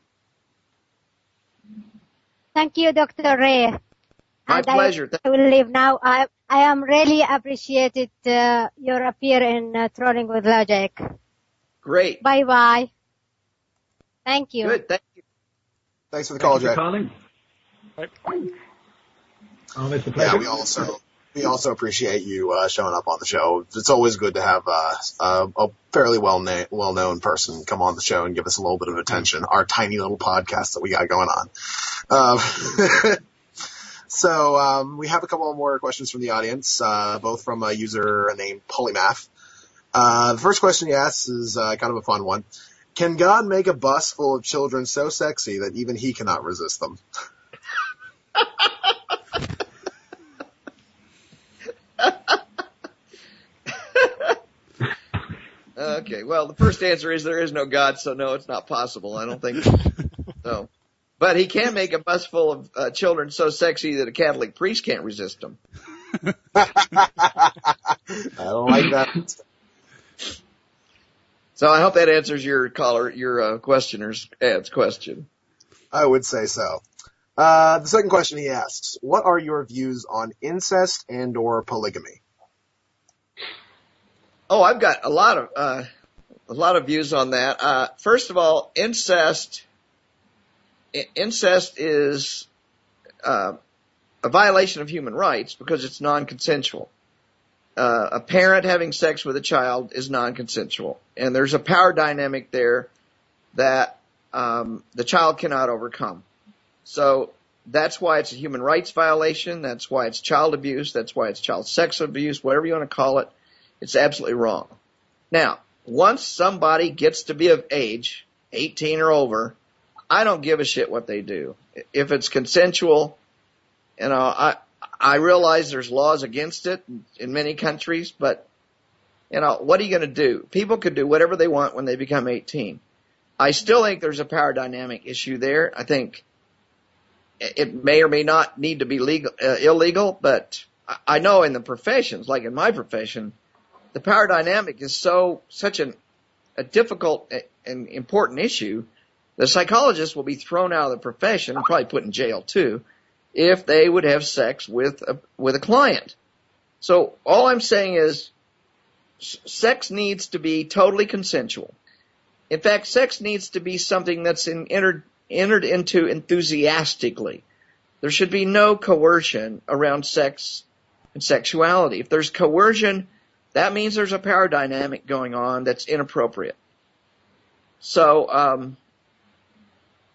Thank you, Doctor Ray. My and pleasure. I, I will leave now. I I am really appreciated uh, your appear in uh, Trolling with Logic. Great. Bye bye. Thank you. Good. Thank you. Thanks for the call, Jay. calling. Right. Always a pleasure. Yeah, we also we also appreciate you uh, showing up on the show. It's always good to have uh, uh, a fairly well na- well known person come on the show and give us a little bit of attention. Our tiny little podcast that we got going on. Um, so um, we have a couple more questions from the audience, uh, both from a user named Polymath. Uh, the first question he asks is uh, kind of a fun one. Can God make a bus full of children so sexy that even he cannot resist them? Okay, well, the first answer is there is no God, so no, it's not possible. I don't think so. But he can make a bus full of uh, children so sexy that a Catholic priest can't resist them. I don't like that. So I hope that answers your caller, your uh, questioner's ad's question. I would say so. Uh, the second question he asks, what are your views on incest and or polygamy? Oh, I've got a lot of, uh, a lot of views on that. Uh, first of all, incest, incest is, uh, a violation of human rights because it's non-consensual. Uh, a parent having sex with a child is non-consensual. And there's a power dynamic there that, um, the child cannot overcome. So that's why it's a human rights violation. That's why it's child abuse. That's why it's child sex abuse, whatever you want to call it. It's absolutely wrong. Now, once somebody gets to be of age, eighteen or over, I don't give a shit what they do. If it's consensual, you know, I, I realize there's laws against it in many countries, but, you know, what are you going to do? People could do whatever they want when they become eighteen. I still think there's a power dynamic issue there. I think it may or may not need to be legal, uh, illegal, but I know in the professions, like in my profession, the power dynamic is so, such an, a difficult and important issue. The psychologist will be thrown out of the profession and probably put in jail too if they would have sex with a, with a client. So all I'm saying is sex needs to be totally consensual. In fact, sex needs to be something that's in, entered, entered into enthusiastically. There should be no coercion around sex and sexuality. If there's coercion, that means there's a power dynamic going on that's inappropriate. So, um,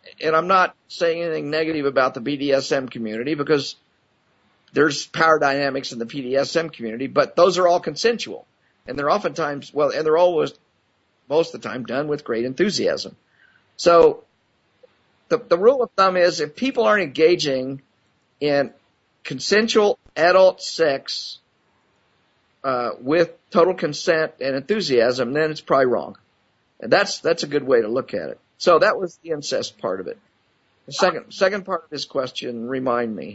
and I'm not saying anything negative about the B D S M community because there's power dynamics in the B D S M community, but those are all consensual. And they're oftentimes, well, and they're always, most of the time, done with great enthusiasm. So the, the rule of thumb is if people aren't engaging in consensual adult sex uh, with total consent and enthusiasm, then it's probably wrong. And that's that's a good way to look at it. So that was the incest part of it. The second second part of this question, remind me.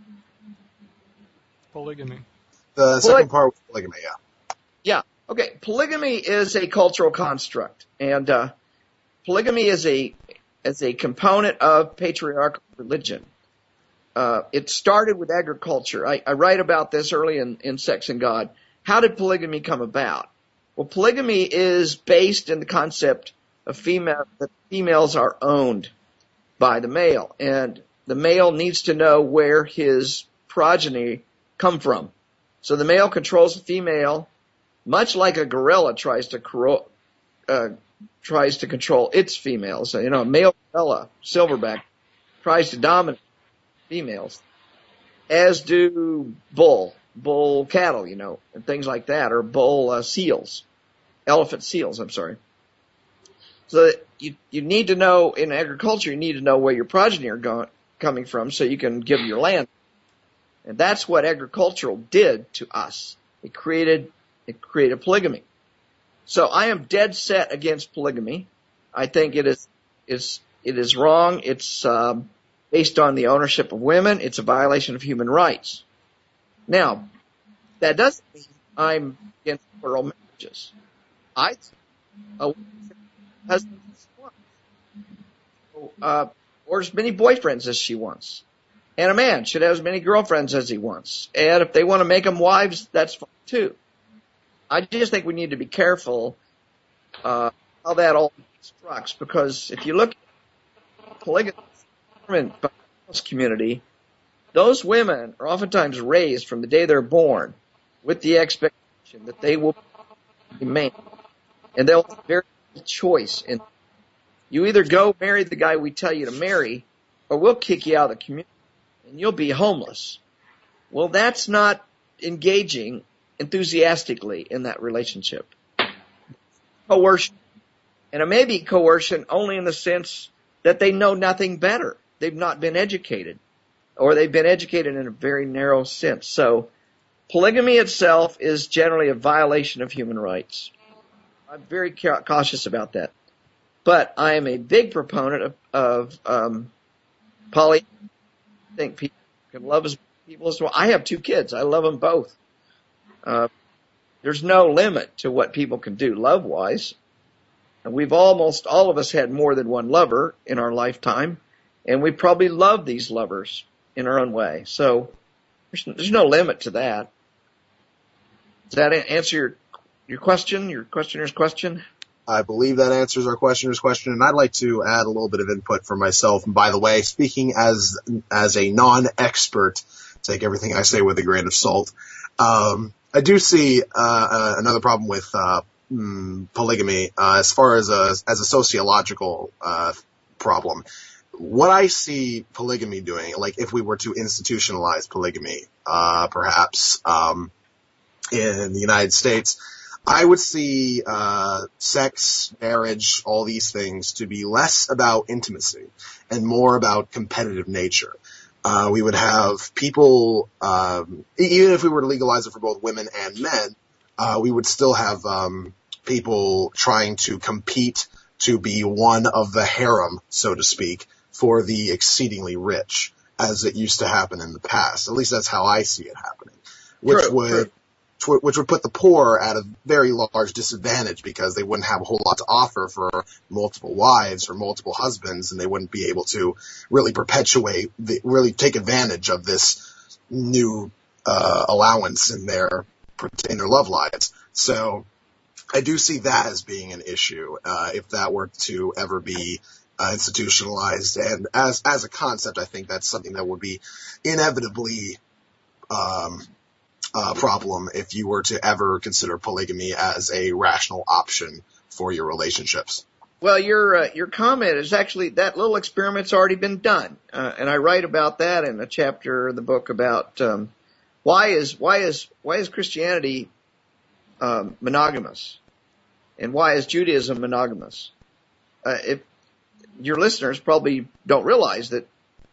Polygamy. The second part was polygamy, yeah. Yeah. Okay. Polygamy is a cultural construct, and uh, polygamy is a is a component of patriarchal religion. Uh, it started with agriculture. I, I write about this early in, in Sex and God. How did polygamy come about? Well, polygamy is based in the concept of female that females are owned by the male, and the male needs to know where his progeny come from. So the male controls the female, much like a gorilla tries to cro- uh, tries to control its females. So, you know, a male gorilla, silverback, tries to dominate females, as do bull, bull cattle, you know, and things like that, or bull uh, seals, elephant seals, I'm sorry. So that you, you need to know, in agriculture, you need to know where your progeny are going, coming from so you can give your land. And that's what agricultural did to us. It created, it created polygamy. So I am dead set against polygamy. I think it is, is, it is wrong. It's, um, based on the ownership of women. It's a violation of human rights. Now, that doesn't mean I'm against plural marriages. I, a husband as she wants, uh, or as many boyfriends as she wants. And a man should have as many girlfriends as he wants. And if they want to make them wives, that's fine too. I just think we need to be careful uh, how that all constructs, because if you look at polygamy by the community, those women are oftentimes raised from the day they're born with the expectation that they will be made, and they'll have very little choice. And you either go marry the guy we tell you to marry, or we'll kick you out of the community, and you'll be homeless. Well, that's not engaging enthusiastically in that relationship. Coercion. And it may be coercion only in the sense that they know nothing better. They've not been educated, or they've been educated in a very narrow sense. So polygamy itself is generally a violation of human rights. I'm very cautious about that. But I am a big proponent of, of um, poly. I think people can love as people as well. I have two kids. I love them both. Uh, there's no limit to what people can do love-wise. And we've almost, all of us had more than one lover in our lifetime, and we probably love these lovers in our own way. So there's, there's no limit to that. Does that answer your, your question, your questioner's question? I believe that answers our questioner's question, and I'd like to add a little bit of input for myself. And by the way, speaking as as a non-expert, take everything I say with a grain of salt. Um, I do see uh, uh, another problem with uh, mm, polygamy uh, as far as a as a sociological uh, problem. What I see polygamy doing, like if we were to institutionalize polygamy, uh, perhaps um, in the United States, I would see uh sex, marriage, all these things to be less about intimacy and more about competitive nature. Uh we would have people, um even if we were to legalize it for both women and men, uh we would still have um people trying to compete to be one of the harem, so to speak, for the exceedingly rich, as it used to happen in the past. At least that's how I see it happening. Which True, would true. which would put the poor at a very large disadvantage because they wouldn't have a whole lot to offer for multiple wives or multiple husbands, and they wouldn't be able to really perpetuate, the, really take advantage of this new uh, allowance in their in their love lives. So I do see that as being an issue uh, if that were to ever be uh, institutionalized. And as as a concept, I think that's something that would be inevitably um Uh, problem if you were to ever consider polygamy as a rational option for your relationships. Well, your uh, your comment is actually that little experiment's already been done, uh, and I write about that in a chapter of the book about um, why is why is why is Christianity um, monogamous, and why is Judaism monogamous? Uh, if your listeners probably don't realize that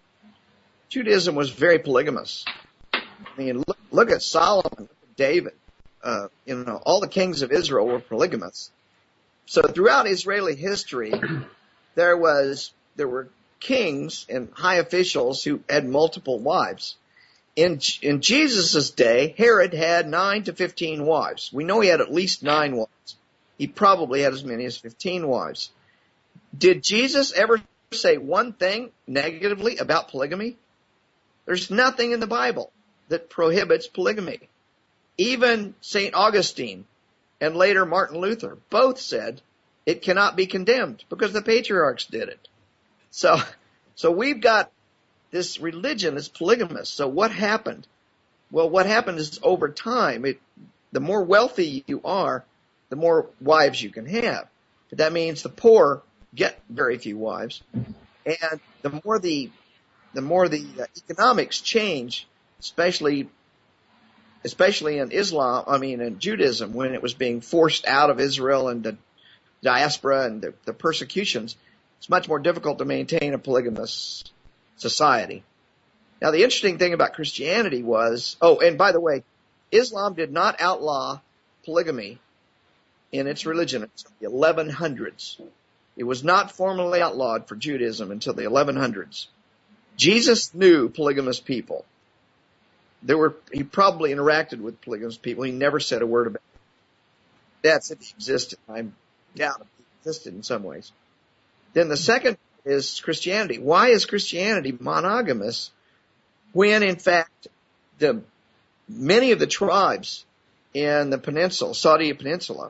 Judaism was very polygamous. I mean, look, look at Solomon, look at David. Uh, you know, all the kings of Israel were polygamous. So throughout Israeli history, there was there were kings and high officials who had multiple wives. In in Jesus' day, Herod had nine to fifteen wives. We know he had at least nine wives. He probably had as many as fifteen wives. Did Jesus ever say one thing negatively about polygamy? There's nothing in the Bible that prohibits polygamy. Even Saint Augustine and later Martin Luther both said it cannot be condemned because the patriarchs did it. So, so we've got this religion that's polygamous. So what happened? Well, what happened is over time, it, the more wealthy you are, the more wives you can have. But that means the poor get very few wives. And the more the, the more the economics change, especially especially in Islam, I mean in Judaism, when it was being forced out of Israel and the diaspora and the, the persecutions, it's much more difficult to maintain a polygamous society. Now, the interesting thing about Christianity was, oh, and by the way, Islam did not outlaw polygamy in its religion until the eleven hundreds. It was not formally outlawed for Judaism until the eleven hundreds. Jesus knew polygamous people. There were, he probably interacted with polygamous people. He never said a word about it. That's if he existed. I doubt if he existed in some ways. Then the second is Christianity. Why is Christianity monogamous when, in fact, the many of the tribes in the peninsula, Saudi Peninsula,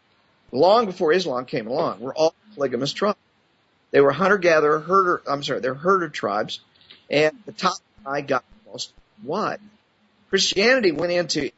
long before Islam came along, were all polygamous tribes. They were hunter-gatherer, herder, I'm sorry, they're herder tribes, and the top guy got most wives. Christianity went into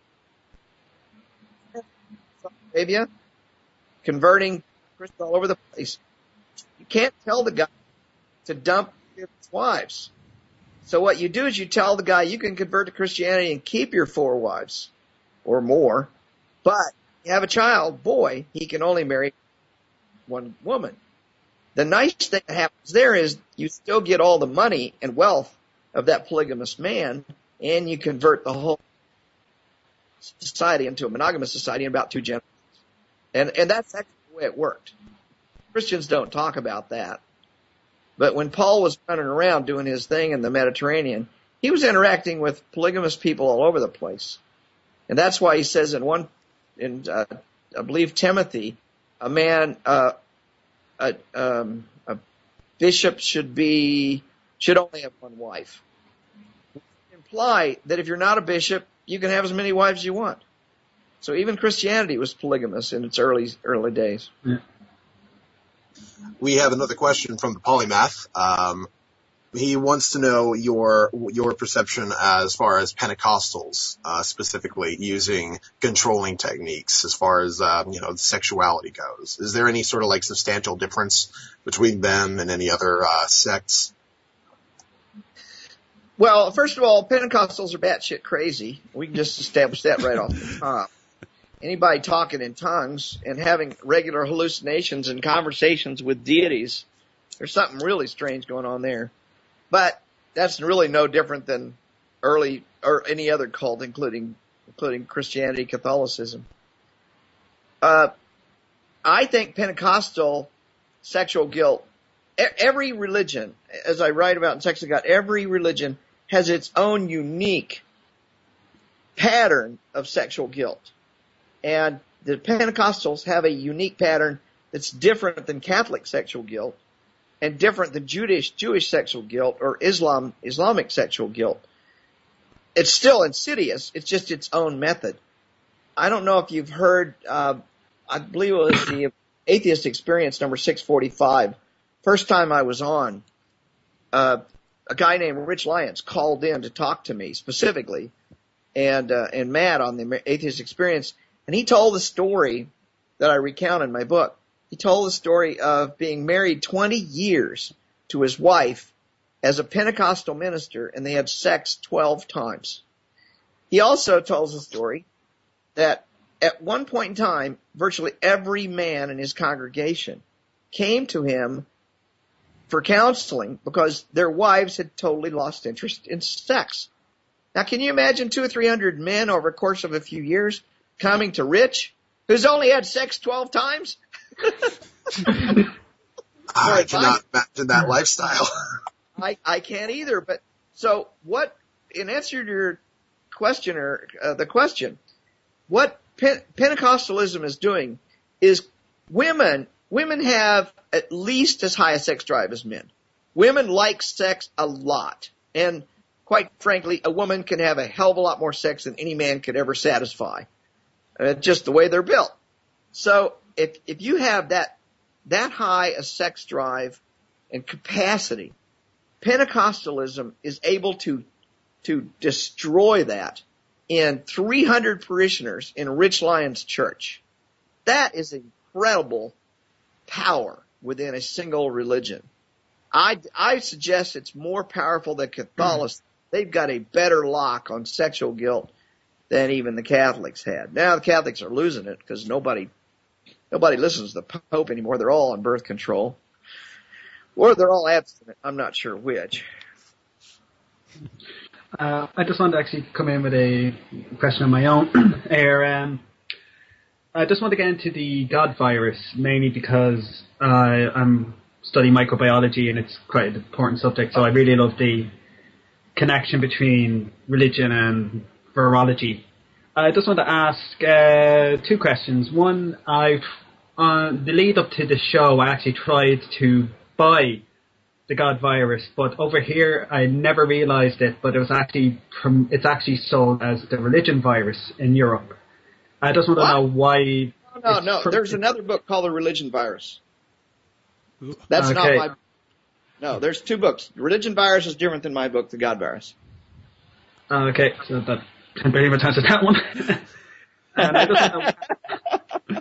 Arabia, converting Christians all over the place. You can't tell the guy to dump his wives. So what you do is you tell the guy you can convert to Christianity and keep your four wives or more, but you have a child, boy, he can only marry one woman. The nice thing that happens there is you still get all the money and wealth of that polygamous man, and you convert the whole society into a monogamous society in about two generations. And, and that's actually the way it worked. Christians don't talk about that. But when Paul was running around doing his thing in the Mediterranean, he was interacting with polygamous people all over the place. And that's why he says in one, in, uh, I believe Timothy, a man, uh, a, um, a bishop should be, should only have one wife. Imply that if you're not a bishop, you can have as many wives as you want. So even Christianity was polygamous in its early early days. Yeah. We have another question from the Polymath. Um, he wants to know your your perception as far as Pentecostals, uh, specifically using controlling techniques as far as um, you know sexuality goes. Is there any sort of like substantial difference between them and any other uh, sects? Well, first of all, Pentecostals are batshit crazy. We can just establish that right off the top. Anybody talking in tongues and having regular hallucinations and conversations with deities, there's something really strange going on there. But that's really no different than early or any other cult, including including Christianity, Catholicism. Uh, I think Pentecostal sexual guilt, every religion, as I write about in Sex of God, every religion has its own unique pattern of sexual guilt. And the Pentecostals have a unique pattern that's different than Catholic sexual guilt and different than Jewish, Jewish sexual guilt or Islam, Islamic sexual guilt. It's still insidious. It's just its own method. I don't know if you've heard, uh, I believe it was the Atheist Experience number six forty-five. First time I was on, uh, a guy named Rich Lyons called in to talk to me specifically and, uh, and Matt on the Atheist Experience. And he told the story that I recount in my book he told the story of being married twenty years to his wife as a Pentecostal minister, and they had sex twelve times. He also tells the story that at one point in time, virtually every man in his congregation came to him for counseling because their wives had totally lost interest in sex. Now, can you imagine two or three hundred men over the course of a few years coming to Rich, who's only had sex twelve times? I cannot imagine that lifestyle. I, I can't either. But so what, in answer to your question, or uh, the question, what Pen- Pentecostalism is doing is women, women have at least as high a sex drive as men. Women like sex a lot. And quite frankly, a woman can have a hell of a lot more sex than any man could ever satisfy. Uh, just the way they're built. So if, if you have that, that high a sex drive and capacity, Pentecostalism is able to, to destroy that in three hundred parishioners in Rich Lyons Church. That is incredible power within a single religion. I, I suggest it's more powerful than Catholicism. They've got a better lock on sexual guilt than even the Catholics had. Now the Catholics are losing it because nobody, nobody listens to the Pope anymore. They're all on birth control. Or they're all abstinent. I'm not sure which. Uh, I just want to actually come in with a question of my own. Here, um, I just want to get into the God virus, mainly because uh, I'm studying microbiology and it's quite an important subject, so I really love the connection between religion and virology. I just want to ask uh, two questions. One, I've on the lead up to the show, I actually tried to buy the God virus, but over here I never realized it, but it was actually from, it's actually sold as the religion virus in Europe. I just want to What? know why. No, no, no. There's another book called The Religion Virus. That's Okay. not my. No, there's two books. Religion Virus is different than my book, The God Virus. Oh, okay, so that can pretty much answer that one. And I just want to,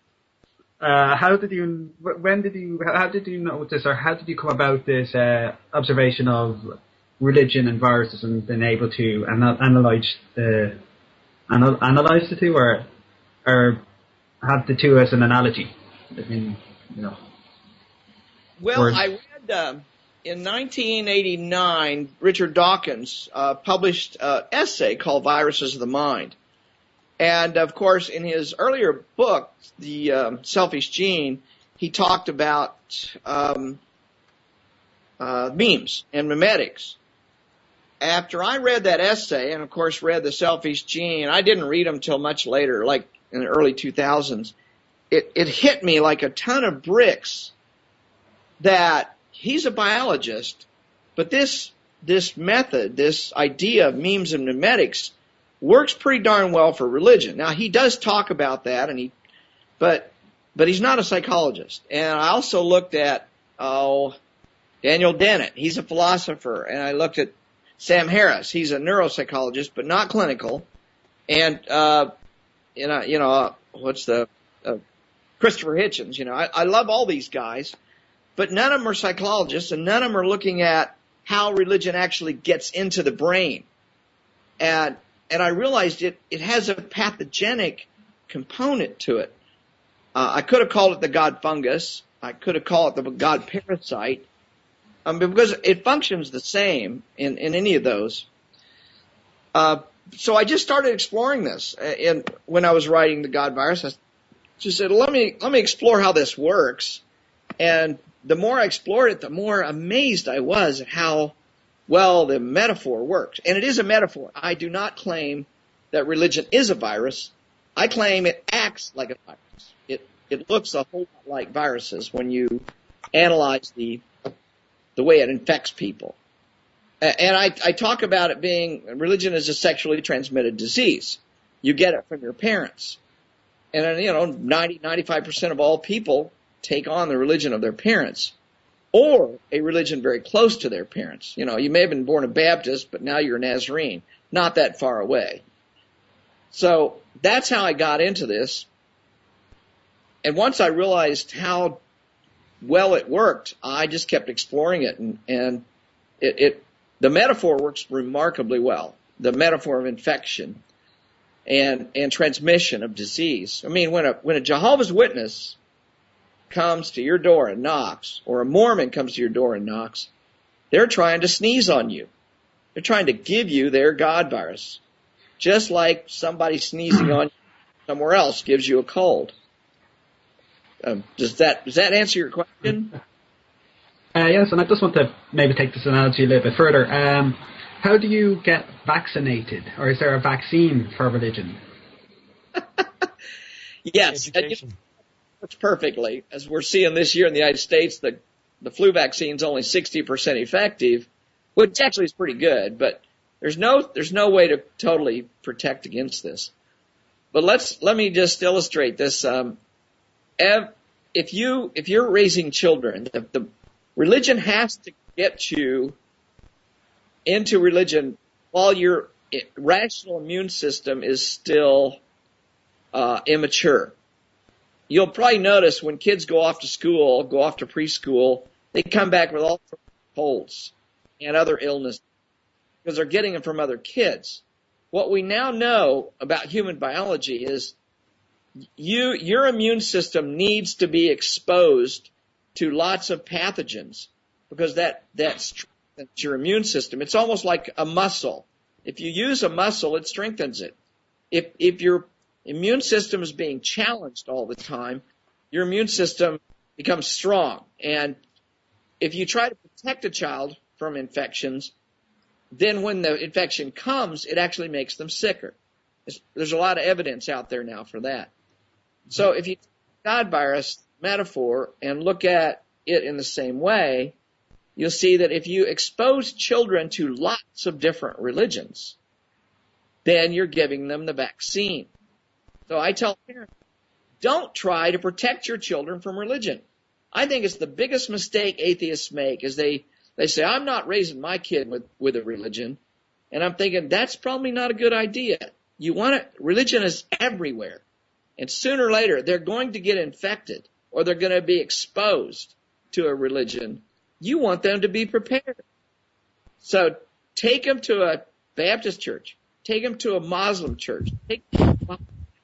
uh, how did you, when did you, how did you notice, or how did you come about this uh, observation of religion and viruses and being able to anal- analyze the, anal- analyze the two, or, or have the two as an analogy? I mean, you know. Well, Or- I read uh, in nineteen eighty-nine, Richard Dawkins uh, published an essay called Viruses of the Mind. And, of course, in his earlier book, The um, Selfish Gene, he talked about um, uh, memes and memetics. After I read that essay, and, of course, read The Selfish Gene, I didn't read them until much later, like in the early two thousands, it, it hit me like a ton of bricks that he's a biologist, but this this method, this idea of memes and memetics works pretty darn well for religion. Now he does talk about that, and he, but but he's not a psychologist. And I also looked at oh Daniel Dennett, he's a philosopher, and I looked at Sam Harris, he's a neuropsychologist, but not clinical, and uh, you know you know uh, what's the uh, Christopher Hitchens. You know I, I love all these guys. But none of them are psychologists, and none of them are looking at how religion actually gets into the brain. And and I realized it, it has a pathogenic component to it. Uh, I could have called it the God fungus. I could have called it the God parasite. Um, because it functions the same in, in any of those. Uh, so I just started exploring this. And when I was writing the God virus, I just said, let me, let me explore how this works. And the more I explored it, the more amazed I was at how well the metaphor works. And it is a metaphor. I do not claim that religion is a virus. I claim it acts like a virus. It it looks a whole lot like viruses when you analyze the the way it infects people. And I, I talk about it being, religion is a sexually transmitted disease. You get it from your parents. And, you know, ninety, ninety-five percent of all people take on the religion of their parents, or a religion very close to their parents. You know, you may have been born a Baptist, but now you're a Nazarene, not that far away. So that's how I got into this. and once I realized how well it worked, I just kept exploring it, and, and it, it the metaphor works remarkably well. The metaphor of infection and and transmission of disease. I mean, when a when a Jehovah's Witness comes to your door and knocks, or a Mormon comes to your door and knocks, they're trying to sneeze on you. They're trying to give you their God virus, just like somebody sneezing on you somewhere else gives you a cold. Um, does that does that answer your question? Uh, yes, and I just want to maybe take this analogy a little bit further. Um, how do you get vaccinated, or is there a vaccine for religion? Yes, Education. That's perfectly. As we're seeing this year in the United States, the the flu vaccine is only sixty percent effective, which actually is pretty good. But there's no there's no way to totally protect against this. But let's let me just illustrate this. Um, if you if you're raising children, the, the religion has to get you into religion while your rational immune system is still uh, immature. You'll probably notice when kids go off to school, go off to preschool, they come back with all sorts of colds and other illnesses because they're getting them from other kids. What we now know about human biology is you, your immune system needs to be exposed to lots of pathogens because that, that strengthens your immune system. It's almost like a muscle. If you use a muscle, it strengthens it. If, if your immune system is being challenged all the time, your immune system becomes strong. And if you try to protect a child from infections, then when the infection comes, it actually makes them sicker. There's a lot of evidence out there now for that. So if you take the God virus metaphor and look at it in the same way, you'll see that if you expose children to lots of different religions, then you're giving them the vaccine. So I tell parents, don't try to protect your children from religion. I think it's the biggest mistake atheists make is they, they say, I'm not raising my kid with, with a religion. And I'm thinking, that's probably not a good idea. You want to, religion is everywhere. And sooner or later, they're going to get infected or they're going to be exposed to a religion. You want them to be prepared. So take them to a Baptist church. Take them to a Muslim church. Take them to a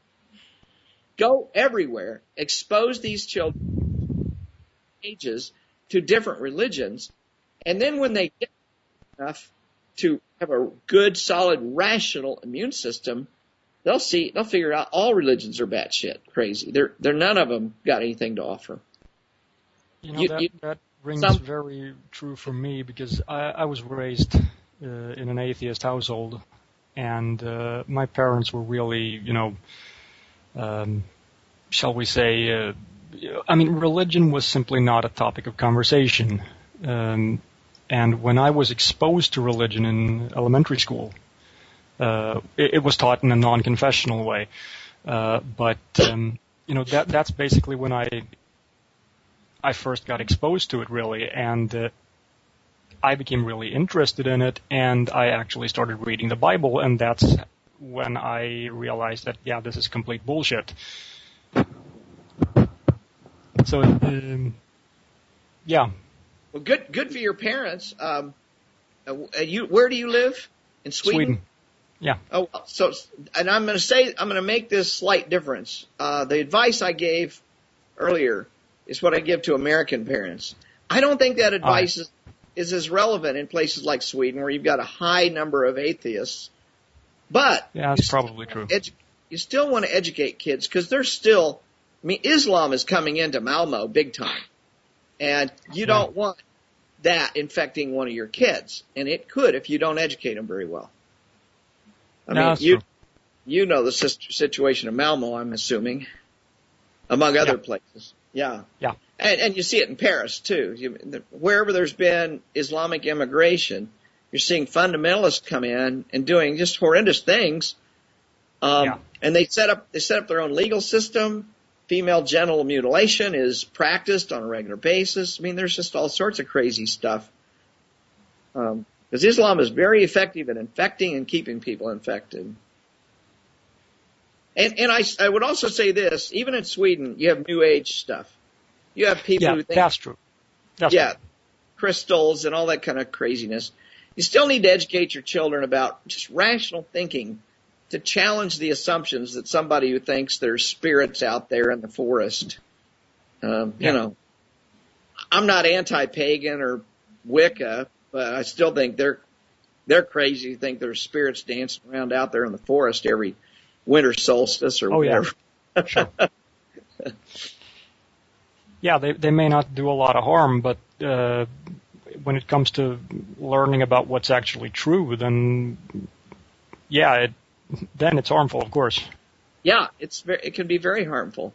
Go everywhere, expose these children ages to different religions, and then when they get enough to have a good, solid, rational immune system, they'll see, they'll figure out all religions are batshit crazy. They're, they're none of them got anything to offer. You know, You- that, you- that rings some- very true for me because I, I was raised uh, in an atheist household, and uh, my parents were really, you know, um, shall we say, uh, I mean, religion was simply not a topic of conversation. Um, and when I was exposed to religion in elementary school, uh, it, it was taught in a non-confessional way. Uh, but, um, you know, that that's basically when I I first got exposed to it, really, and uh, I became really interested in it, and I actually started reading the Bible, and that's when I realized that, yeah, this is complete bullshit. So, um, yeah. Well, good, good for your parents. Um, uh, you, where do you live? In Sweden? Sweden. Yeah. Oh, so, and I'm going to say, I'm going to make this slight difference. Uh, the advice I gave earlier is what I give to American parents. I don't think that advice is, is as relevant in places like Sweden where you've got a high number of atheists. But Yeah, that's probably true. edu- you still want to educate kids because they're still, I mean, Islam is coming into Malmo big time. And you don't want that infecting one of your kids. And it could if you don't educate them very well. I No, mean, that's you, true. you know the sis- situation in Malmo, I'm assuming, among other Yeah. places. Yeah. Yeah. And, and you see it in Paris, too. You, the, wherever there's been Islamic immigration, you're seeing fundamentalists come in and doing just horrendous things. Um, Yeah. And they set up they set up their own legal system. Female genital mutilation is practiced on a regular basis. I mean, there's just all sorts of crazy stuff. Um, because Islam is very effective at infecting and keeping people infected. And, and I, I would also say this, even in Sweden, you have New Age stuff. You have people yeah, who think, that's true. That's yeah, true. crystals and all that kind of craziness. You still need to educate your children about just rational thinking to challenge the assumptions that somebody who thinks there's spirits out there in the forest, um, Yeah. you know, I'm not anti-pagan or Wicca, but I still think they're they're crazy to think there's spirits dancing around out there in the forest every winter solstice or Oh, yeah. whatever. Sure. Yeah, they they may not do a lot of harm, but uh, when it comes to learning about what's actually true, then yeah, it, then it's harmful, of course. Yeah, it's very, it can be very harmful.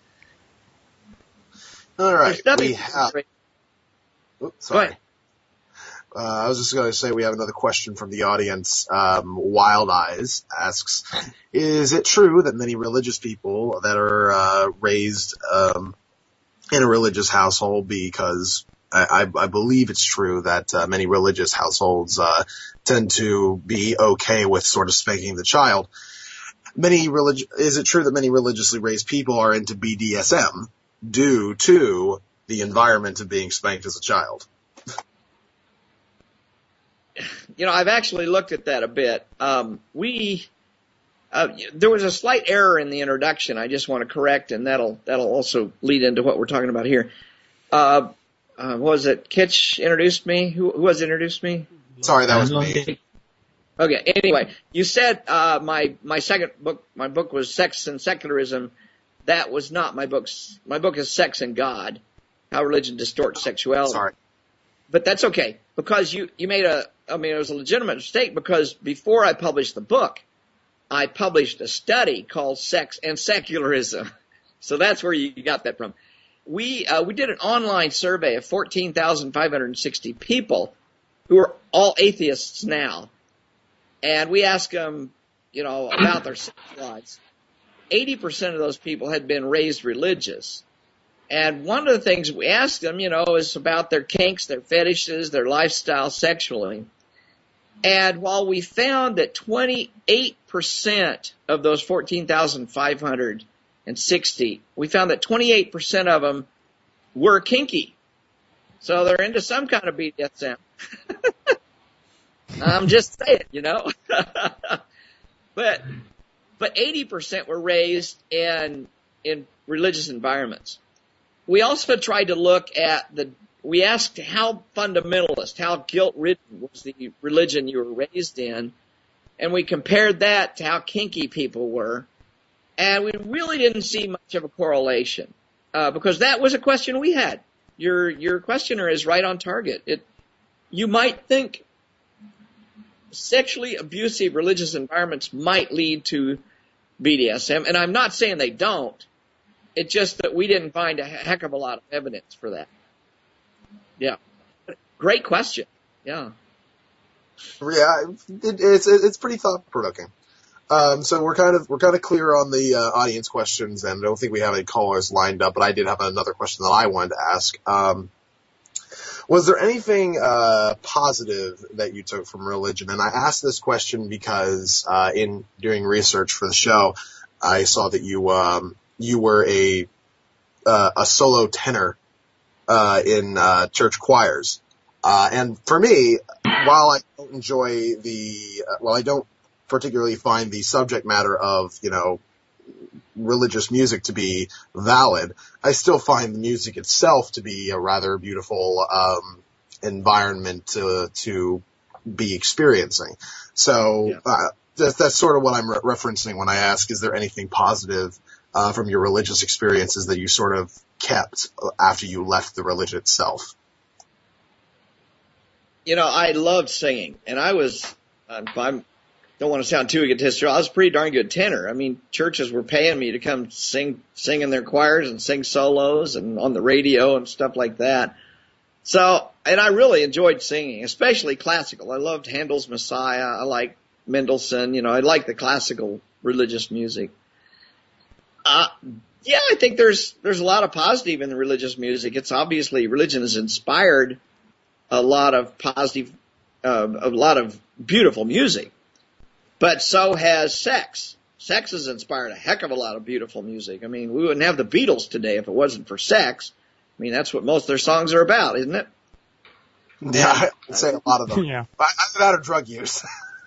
All right. There's nothing. We have, oops, Go sorry. ahead. Uh, I was just going to say we have another question from the audience. Um, Wild Eyes asks, is it true that many religious people that are uh, raised um, in a religious household, because I, I, I believe it's true that uh, many religious households uh, tend to be okay with sort of spanking the child. Many relig- is it true that many religiously raised people are into B D S M due to the environment of being spanked as a child? You know, I've actually looked at that a bit. Um, we, uh, there was a slight error in the introduction I just want to correct, and that'll, that'll also lead into what we're talking about here. Uh, uh, was it Kitch introduced me? Who, who was introduced me? Sorry, that was me. Okay, anyway, you said, uh, my, my second book, my book was Sex and Secularism. That was not my book's, my book is Sex and God, How Religion Distorts Sexuality. Sorry. But that's okay, because you, you made a, I mean, it was a legitimate mistake, because before I published the book, I published a study called Sex and Secularism. So that's where you got that from. We, uh, we did an online survey of fourteen thousand five hundred sixty people who are all atheists now. And we asked them, you know, about their sex lives. eighty percent of those people had been raised religious. And one of the things we asked them, you know, is about their kinks, their fetishes, their lifestyle sexually. And while we found that twenty-eight percent of those fourteen thousand five hundred sixty, we found that twenty-eight percent of them were kinky. So they're into some kind of B D S M. I'm just saying, you know. but but eighty percent were raised in in religious environments. We also tried to look at the, we asked how fundamentalist, how guilt-ridden was the religion you were raised in, and we compared that to how kinky people were, and we really didn't see much of a correlation, uh, because that was a question we had. Your, your questioner is right on target. It, you might think sexually abusive religious environments might lead to B D S M, and I'm not saying they don't. It's just that we didn't find a heck of a lot of evidence for that. Yeah. Great question. Yeah. Yeah, it, it's it's pretty thought provoking. Um, so we're kind of we're kind of clear on the uh, audience questions, and I don't think we have any callers lined up. But I did have another question that I wanted to ask. Um, was there anything uh, positive that you took from religion? And I asked this question because uh, in doing research for the show, I saw that you um, you were a uh, a solo tenor uh, in uh, church choirs. Uh, and for me, while I don't enjoy the, uh, while I don't particularly find the subject matter of, you know, religious music to be valid, I still find the music itself to be a rather beautiful, um, environment to, to be experiencing. So, Yeah. uh, that's, that's sort of what I'm re- referencing when I ask, is there anything positive, uh, from your religious experiences that you sort of kept after you left the religion itself? You know, I loved singing, and I was, uh, I don't want to sound too egotistical, I was a pretty darn good tenor. I mean, churches were paying me to come sing, sing in their choirs and sing solos and on the radio and stuff like that. So, and I really enjoyed singing, especially classical. I loved Handel's Messiah. I liked Mendelssohn. You know, I liked the classical religious music. Uh, yeah, I think there's, there's a lot of positive in the religious music. It's obviously, religion has inspired a lot of positive, uh, a lot of beautiful music, but so has sex. sex has inspired a heck of a lot of beautiful music. I mean, we wouldn't have the Beatles today if it wasn't for sex. I mean, that's what most of their songs are about, isn't it? Yeah, I'd say a lot of them. Yeah. I, I'm out of drug use.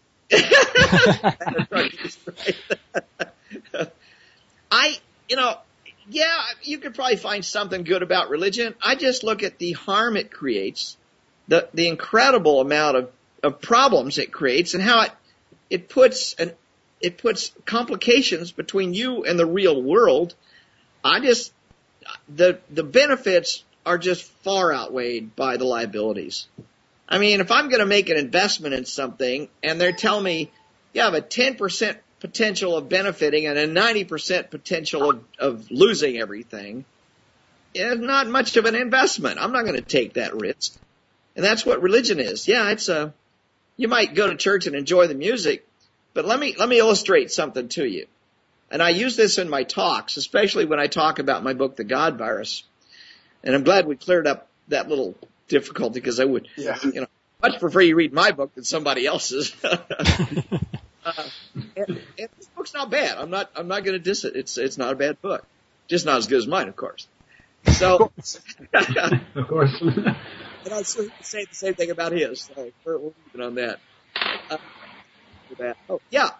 I, you know, yeah, you could probably find something good about religion. I just look at the harm it creates, the the incredible amount of, of problems it creates, and how it it puts an it puts complications between you and the real world. I just the the benefits are just far outweighed by the liabilities. I mean, if I'm going to make an investment in something and they're telling me you have a ten percent potential of benefiting and a ninety percent potential of, of losing everything, it's not much of an investment. I'm not going to take that risk. And that's what religion is. Yeah, it's a, you might go to church and enjoy the music, but let me, let me illustrate something to you. And I use this in my talks, especially when I talk about my book, The God Virus. And I'm glad we cleared up that little difficulty, because I would, Yeah. you know, much prefer you read my book than somebody else's. Uh, and, and this book's not bad. I'm not. I'm not going to diss it. It's. It's not a bad book. Just not as good as mine, of course. So, Of course. and I was say the same thing about his. So we're, we're moving on that. Uh, that. Oh, yeah.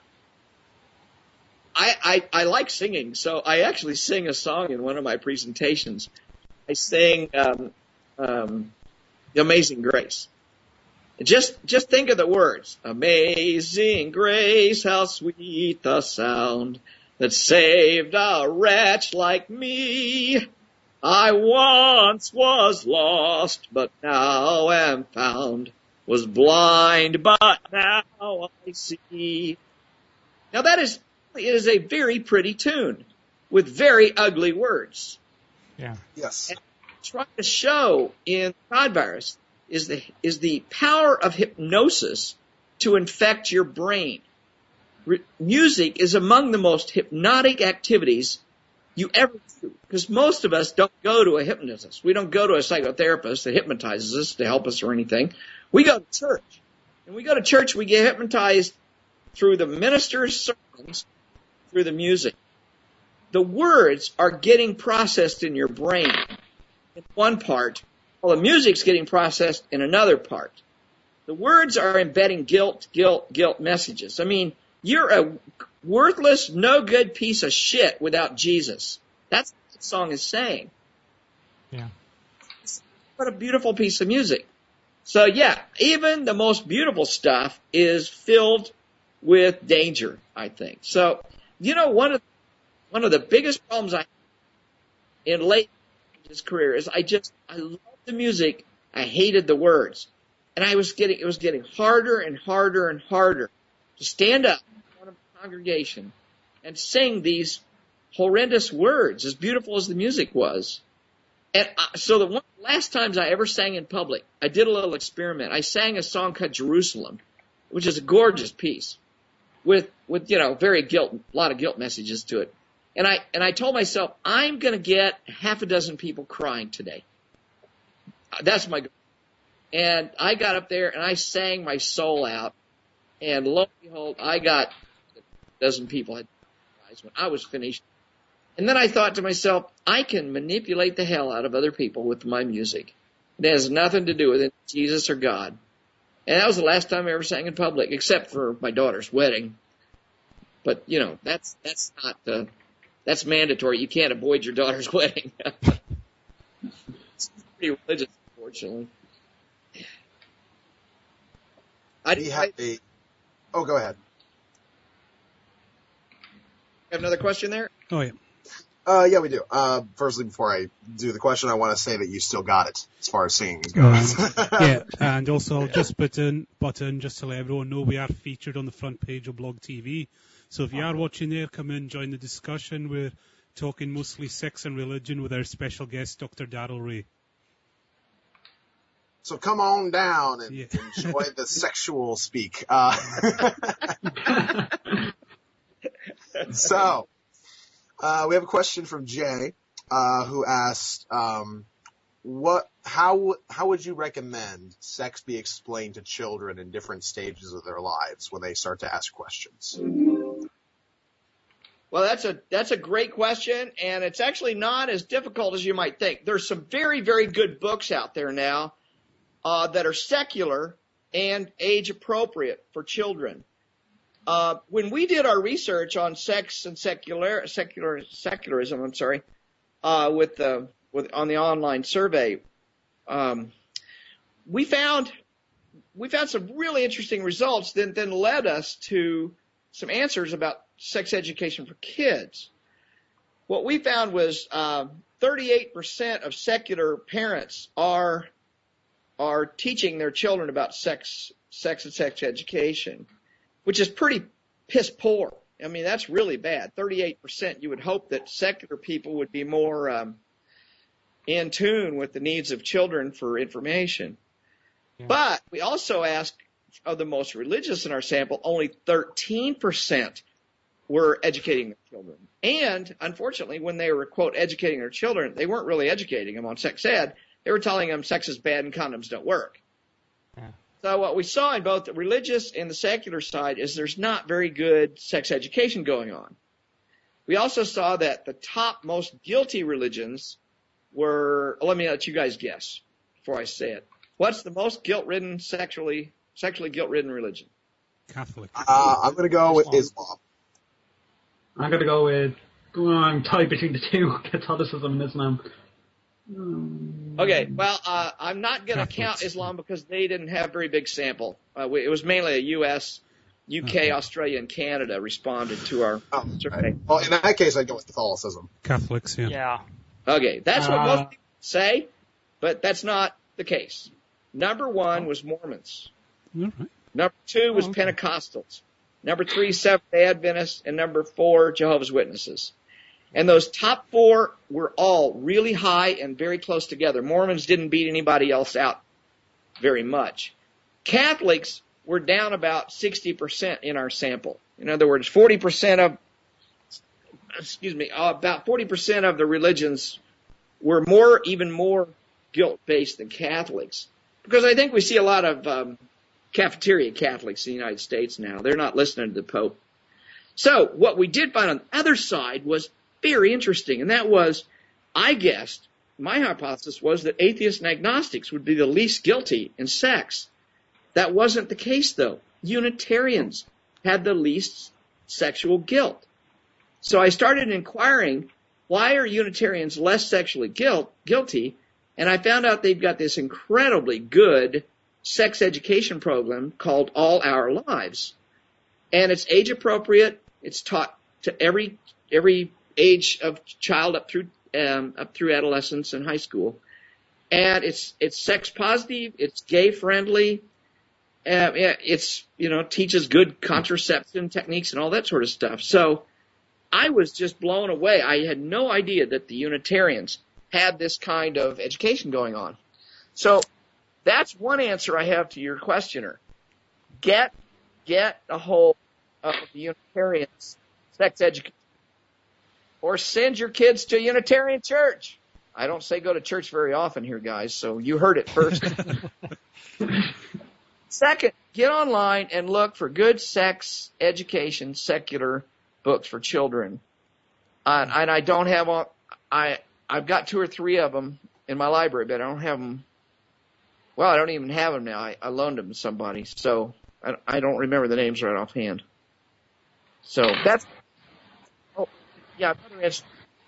I, I I like singing, so I actually sing a song in one of my presentations. I sing um, um, "The Amazing Grace." Just, just think of the words. Amazing grace, how sweet the sound that saved a wretch like me. I once was lost, but now am found. Was blind, but now I see. Now that is, it is a very pretty tune with very ugly words. Yeah. Yes. And trying to show in God Virus is the is the power of hypnosis to infect your brain. Re- music is among the most hypnotic activities you ever do, because most of us don't go to a hypnotist. We don't go to a psychotherapist that hypnotizes us to help us or anything. We go to church. And we go to church, we get hypnotized through the minister's sermons, through the music. The words are getting processed in your brain in one part, while the music's getting processed in another part. The words are embedding guilt, guilt, guilt messages. I mean, you're a worthless, no good piece of shit without Jesus. That's what the song is saying. Yeah. What a beautiful piece of music. So yeah, even the most beautiful stuff is filled with danger, I think. So, you know, one of, one of the biggest problems I in late his career is I just, I loved the music. I hated the words. And I was getting, it was getting harder and harder and harder to stand up in front of a congregation and sing these horrendous words, as beautiful as the music was. And I, so the one last times I ever sang in public, I did a little experiment. I sang a song called Jerusalem, which is a gorgeous piece with, with, you know, very guilt, a lot of guilt messages to it. And I, and I told myself, I'm going to get half a dozen people crying today. That's my goal. And I got up there and I sang my soul out. And lo and behold, I got a dozen people had eyes when I was finished. And then I thought to myself, I can manipulate the hell out of other people with my music. It has nothing to do with it, Jesus or God. And that was the last time I ever sang in public, except for my daughter's wedding. But, you know, that's, that's not, uh, that's mandatory. You can't avoid your daughter's wedding. It's pretty religious, unfortunately. I, We I have a, oh, go ahead. have another question there. Oh, yeah. Uh, yeah, we do. Uh, firstly, before I do the question, I want to say that you still got it as far as singing Um, goes. yeah, and also I'll just put in, butt in just to let everyone know we are featured on the front page of Blog T V. So if you are watching there, come in, join the discussion. We're talking mostly sex and religion with our special guest, Doctor Darrell Ray. So come on down and Yeah. enjoy the sexual speak. Uh, so, uh, we have a question from Jay, uh, who asked, um, what, how, how would you recommend sex be explained to children in different stages of their lives when they start to ask questions? Well, that's a that's a great question, and it's actually not as difficult as you might think. There's some very, very good books out there now uh, that are secular and age appropriate for children. Uh, when we did our research on sex and secular secular secularism, I'm sorry, uh, with the with on the online survey, um, we found we found some really interesting results that then led us to some answers about sex education for kids. What we found was uh, thirty-eight percent of secular parents are are teaching their children about sex, sex and sex education, which is pretty piss poor. I mean, that's really bad. thirty-eight percent. You would hope that secular people would be more um, in tune with the needs of children for information. Yeah. But we also asked of the most religious in our sample, only thirteen percent were educating their children. And unfortunately, when they were, quote, educating their children, they weren't really educating them on sex ed. They were telling them sex is bad and condoms don't work. Yeah. So what we saw in both the religious and the secular side is there's not very good sex education going on. We also saw that the top most guilty religions were, let me let you guys guess before I say it. What's the most guilt-ridden, sexually, sexually guilt-ridden religion? Catholic. Uh, I'm going to go with Islam. I'm going to go with, oh, I'm tied between the two, Catholicism and Islam. Okay, well, uh, I'm not going to count Islam because they didn't have a very big sample. Uh, we, it was mainly a U S, U K, okay. Australia, and Canada responded to our oh, survey. Right. Well, in that case, I'd go with Catholicism. Catholics, yeah. Yeah. Okay, that's what uh, most people say, but that's not the case. Number one was Mormons. All right. Number two was oh, okay. Pentecostals. Number three, Seventh-day Adventists. And number four, Jehovah's Witnesses. And those top four were all really high and very close together. Mormons didn't beat anybody else out very much. Catholics were down about sixty percent in our sample. In other words, forty percent of, excuse me, uh, about forty percent of the religions were more, even more guilt-based than Catholics. Because I think we see a lot of um, cafeteria Catholics in the United States now. They're not listening to the Pope. So what we did find on the other side was very interesting, and that was, I guessed, my hypothesis was that atheists and agnostics would be the least guilty in sex. That wasn't the case, though. Unitarians had the least sexual guilt. So I started inquiring, why are Unitarians less sexually guilt, guilty? And I found out they've got this incredibly good sex education program called All Our Lives. And it's age appropriate. It's taught to every every age of child up through um, up through adolescence and high school. And it's it's sex positive. It's gay friendly. Uh, it's, you know, teaches good contraception techniques and all that sort of stuff. So I was just blown away. I had no idea that the Unitarians had this kind of education going on. So that's one answer I have to your questioner. Get get a hold of the Unitarians' sex education. Or send your kids to a Unitarian church. I don't say go to church very often here, guys, so you heard it first. Second, get online and look for good sex education, secular books for children. Uh, and I don't have all, I, I've got two or three of them in my library, but I don't have them. Well, I don't even have them now. I, I loaned them to somebody, so I, I don't remember the names right offhand. So that's, oh, yeah, another answer.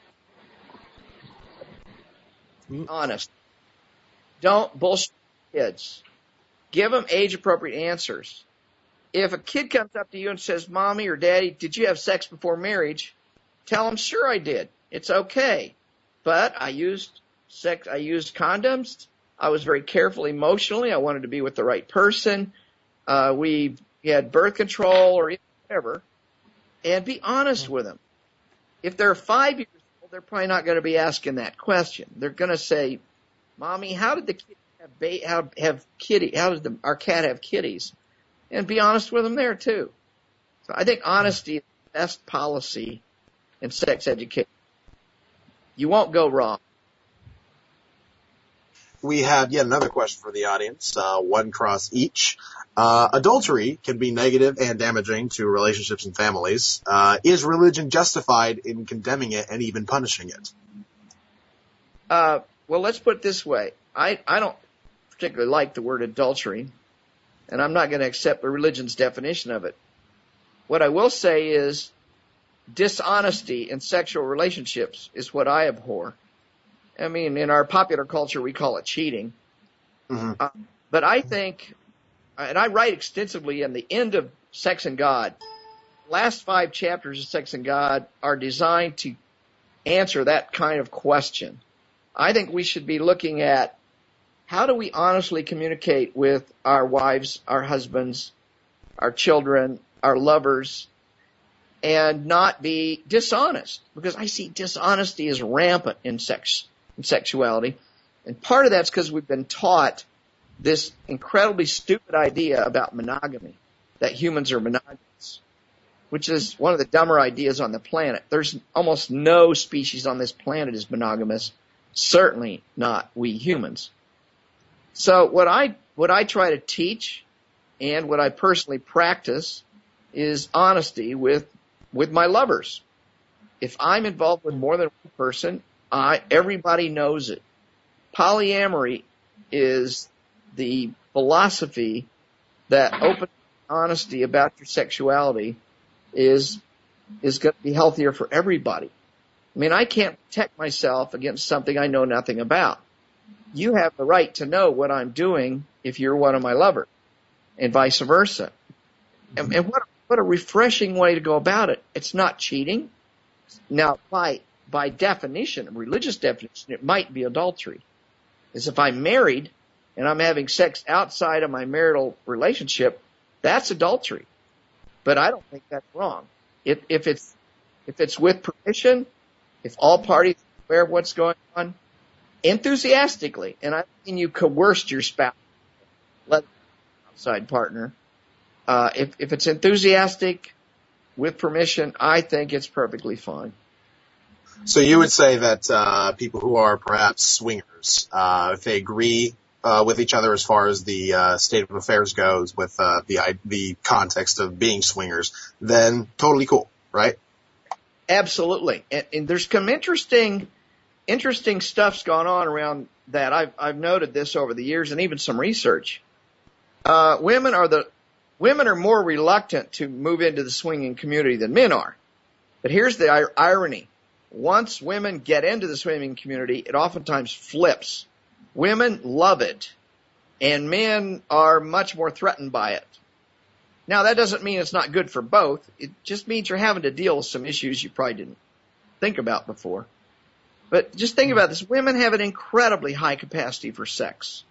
Honest. Don't bullshit kids. Give them age-appropriate answers. If a kid comes up to you and says, Mommy or Daddy, did you have sex before marriage? Tell them, sure I did. It's okay. But I used sex, I used condoms. I was very careful emotionally. I wanted to be with the right person. Uh, we had birth control or whatever. And be honest with them. If they're five years old, they're probably not going to be asking that question. They're going to say, Mommy, how did the kid have, ba- have, have kitty, how did the, our cat have kitties? And be honest with them there too. So I think honesty is the best policy in sex education. You won't go wrong. we have yet another question for the audience, uh, one cross each. Uh, adultery can be negative and damaging to relationships and families. Uh, is religion justified in condemning it and even punishing it? Uh, well, let's put it this way. I, I don't particularly like the word adultery, and I'm not going to accept the religion's definition of it. What I will say is dishonesty in sexual relationships is what I abhor. I mean, in our popular culture, we call it cheating. Mm-hmm. Uh, but I think, and I write extensively in the end of Sex and God, last five chapters of Sex and God are designed to answer that kind of question. I think we should be looking at how do we honestly communicate with our wives, our husbands, our children, our lovers, and not be dishonest, because I see dishonesty is rampant in sex and sexuality. And part of that's because we've been taught this incredibly stupid idea about monogamy, that humans are monogamous, which is one of the dumber ideas on the planet. There's almost no species on this planet is monogamous, certainly not we humans. So what I what I try to teach and what I personally practice is honesty with with my lovers. If I'm involved with more than one person, I everybody knows it. Polyamory is the philosophy that open honesty about your sexuality is is going to be healthier for everybody. I mean, I can't protect myself against something I know nothing about. You have the right to know what I'm doing if you're one of my lovers, and vice versa. And, and what what a refreshing way to go about it. It's not cheating. Now, by by definition, religious definition, it might be adultery. Is if I'm married and I'm having sex outside of my marital relationship, that's adultery. But I don't think that's wrong. If, if it's if it's with permission, if all parties are aware of what's going on, enthusiastically, and I mean you coerced your spouse, let outside partner. Uh, if if it's enthusiastic, with permission, I think it's perfectly fine. So you would say that uh, people who are perhaps swingers, uh, if they agree uh, with each other as far as the uh, state of affairs goes, with uh, the the context of being swingers, then totally cool, right? Absolutely, and, and there's some interesting, interesting stuff's gone on around that. I've I've noted this over the years, and even some research. Uh, women are the women are more reluctant to move into the swinging community than men are. But here's the ir- irony. Once women get into the swinging community, it oftentimes flips. Women love it, and men are much more threatened by it. Now, that doesn't mean it's not good for both. It just means you're having to deal with some issues you probably didn't think about before. But just think about this. Women have an incredibly high capacity for sex.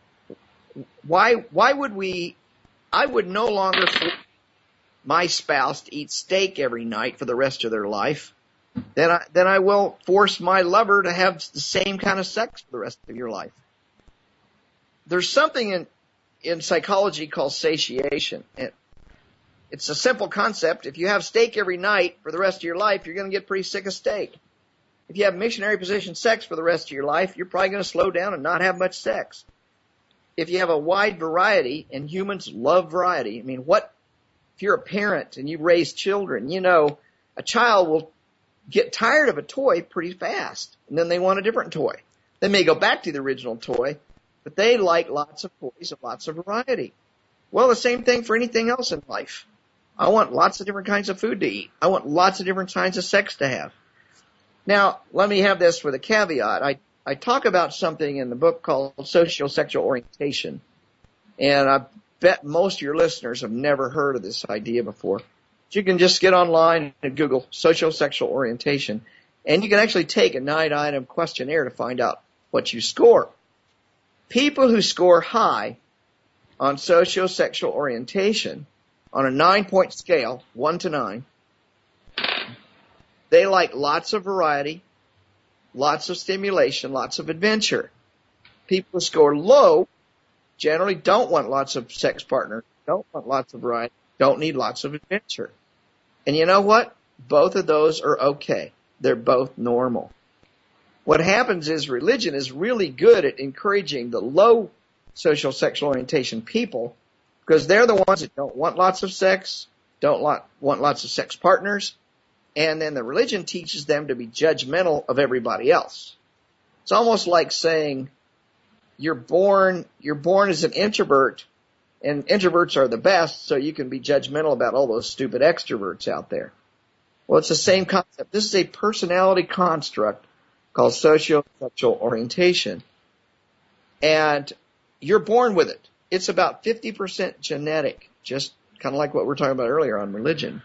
Why, why would we, I would no longer force my spouse to eat steak every night for the rest of their life. Then I, then I will force my lover to have the same kind of sex for the rest of your life. There's something in, in psychology called satiation. It, it's a simple concept. If you have steak every night for the rest of your life, you're going to get pretty sick of steak. If you have missionary position sex for the rest of your life, you're probably going to slow down and not have much sex. If you have a wide variety, and humans love variety, I mean, what, if you're a parent and you raise children, you know, a child will get tired of a toy pretty fast, and then they want a different toy. They may go back to the original toy, but they like lots of toys and lots of variety. Well, the same thing for anything else in life. I want lots of different kinds of food to eat. I want lots of different kinds of sex to have. Now, let me have this with a caveat. I, I talk about something in the book called sociosexual orientation, and I bet most of your listeners have never heard of this idea before. You can just get online and Google sociosexual orientation, and you can actually take a nine-item questionnaire to find out what you score. People who score high on sociosexual orientation on a nine-point scale, one to nine, they like lots of variety, lots of stimulation, lots of adventure. People who score low generally don't want lots of sex partners, don't want lots of variety, don't need lots of adventure. And you know what? Both of those are okay. They're both normal. what happens is religion is really good at encouraging the low social sexual orientation people because they're the ones that don't want lots of sex, don't want, want lots of sex partners, and then the religion teaches them to be judgmental of everybody else. It's almost like saying you're born, you're born as an introvert, and introverts are the best, so you can be judgmental about all those stupid extroverts out there. Well, it's the same concept. This is a personality construct called socio-sexual orientation. And you're born with it. It's about fifty percent genetic, just kind of like what we were talking about earlier on religion.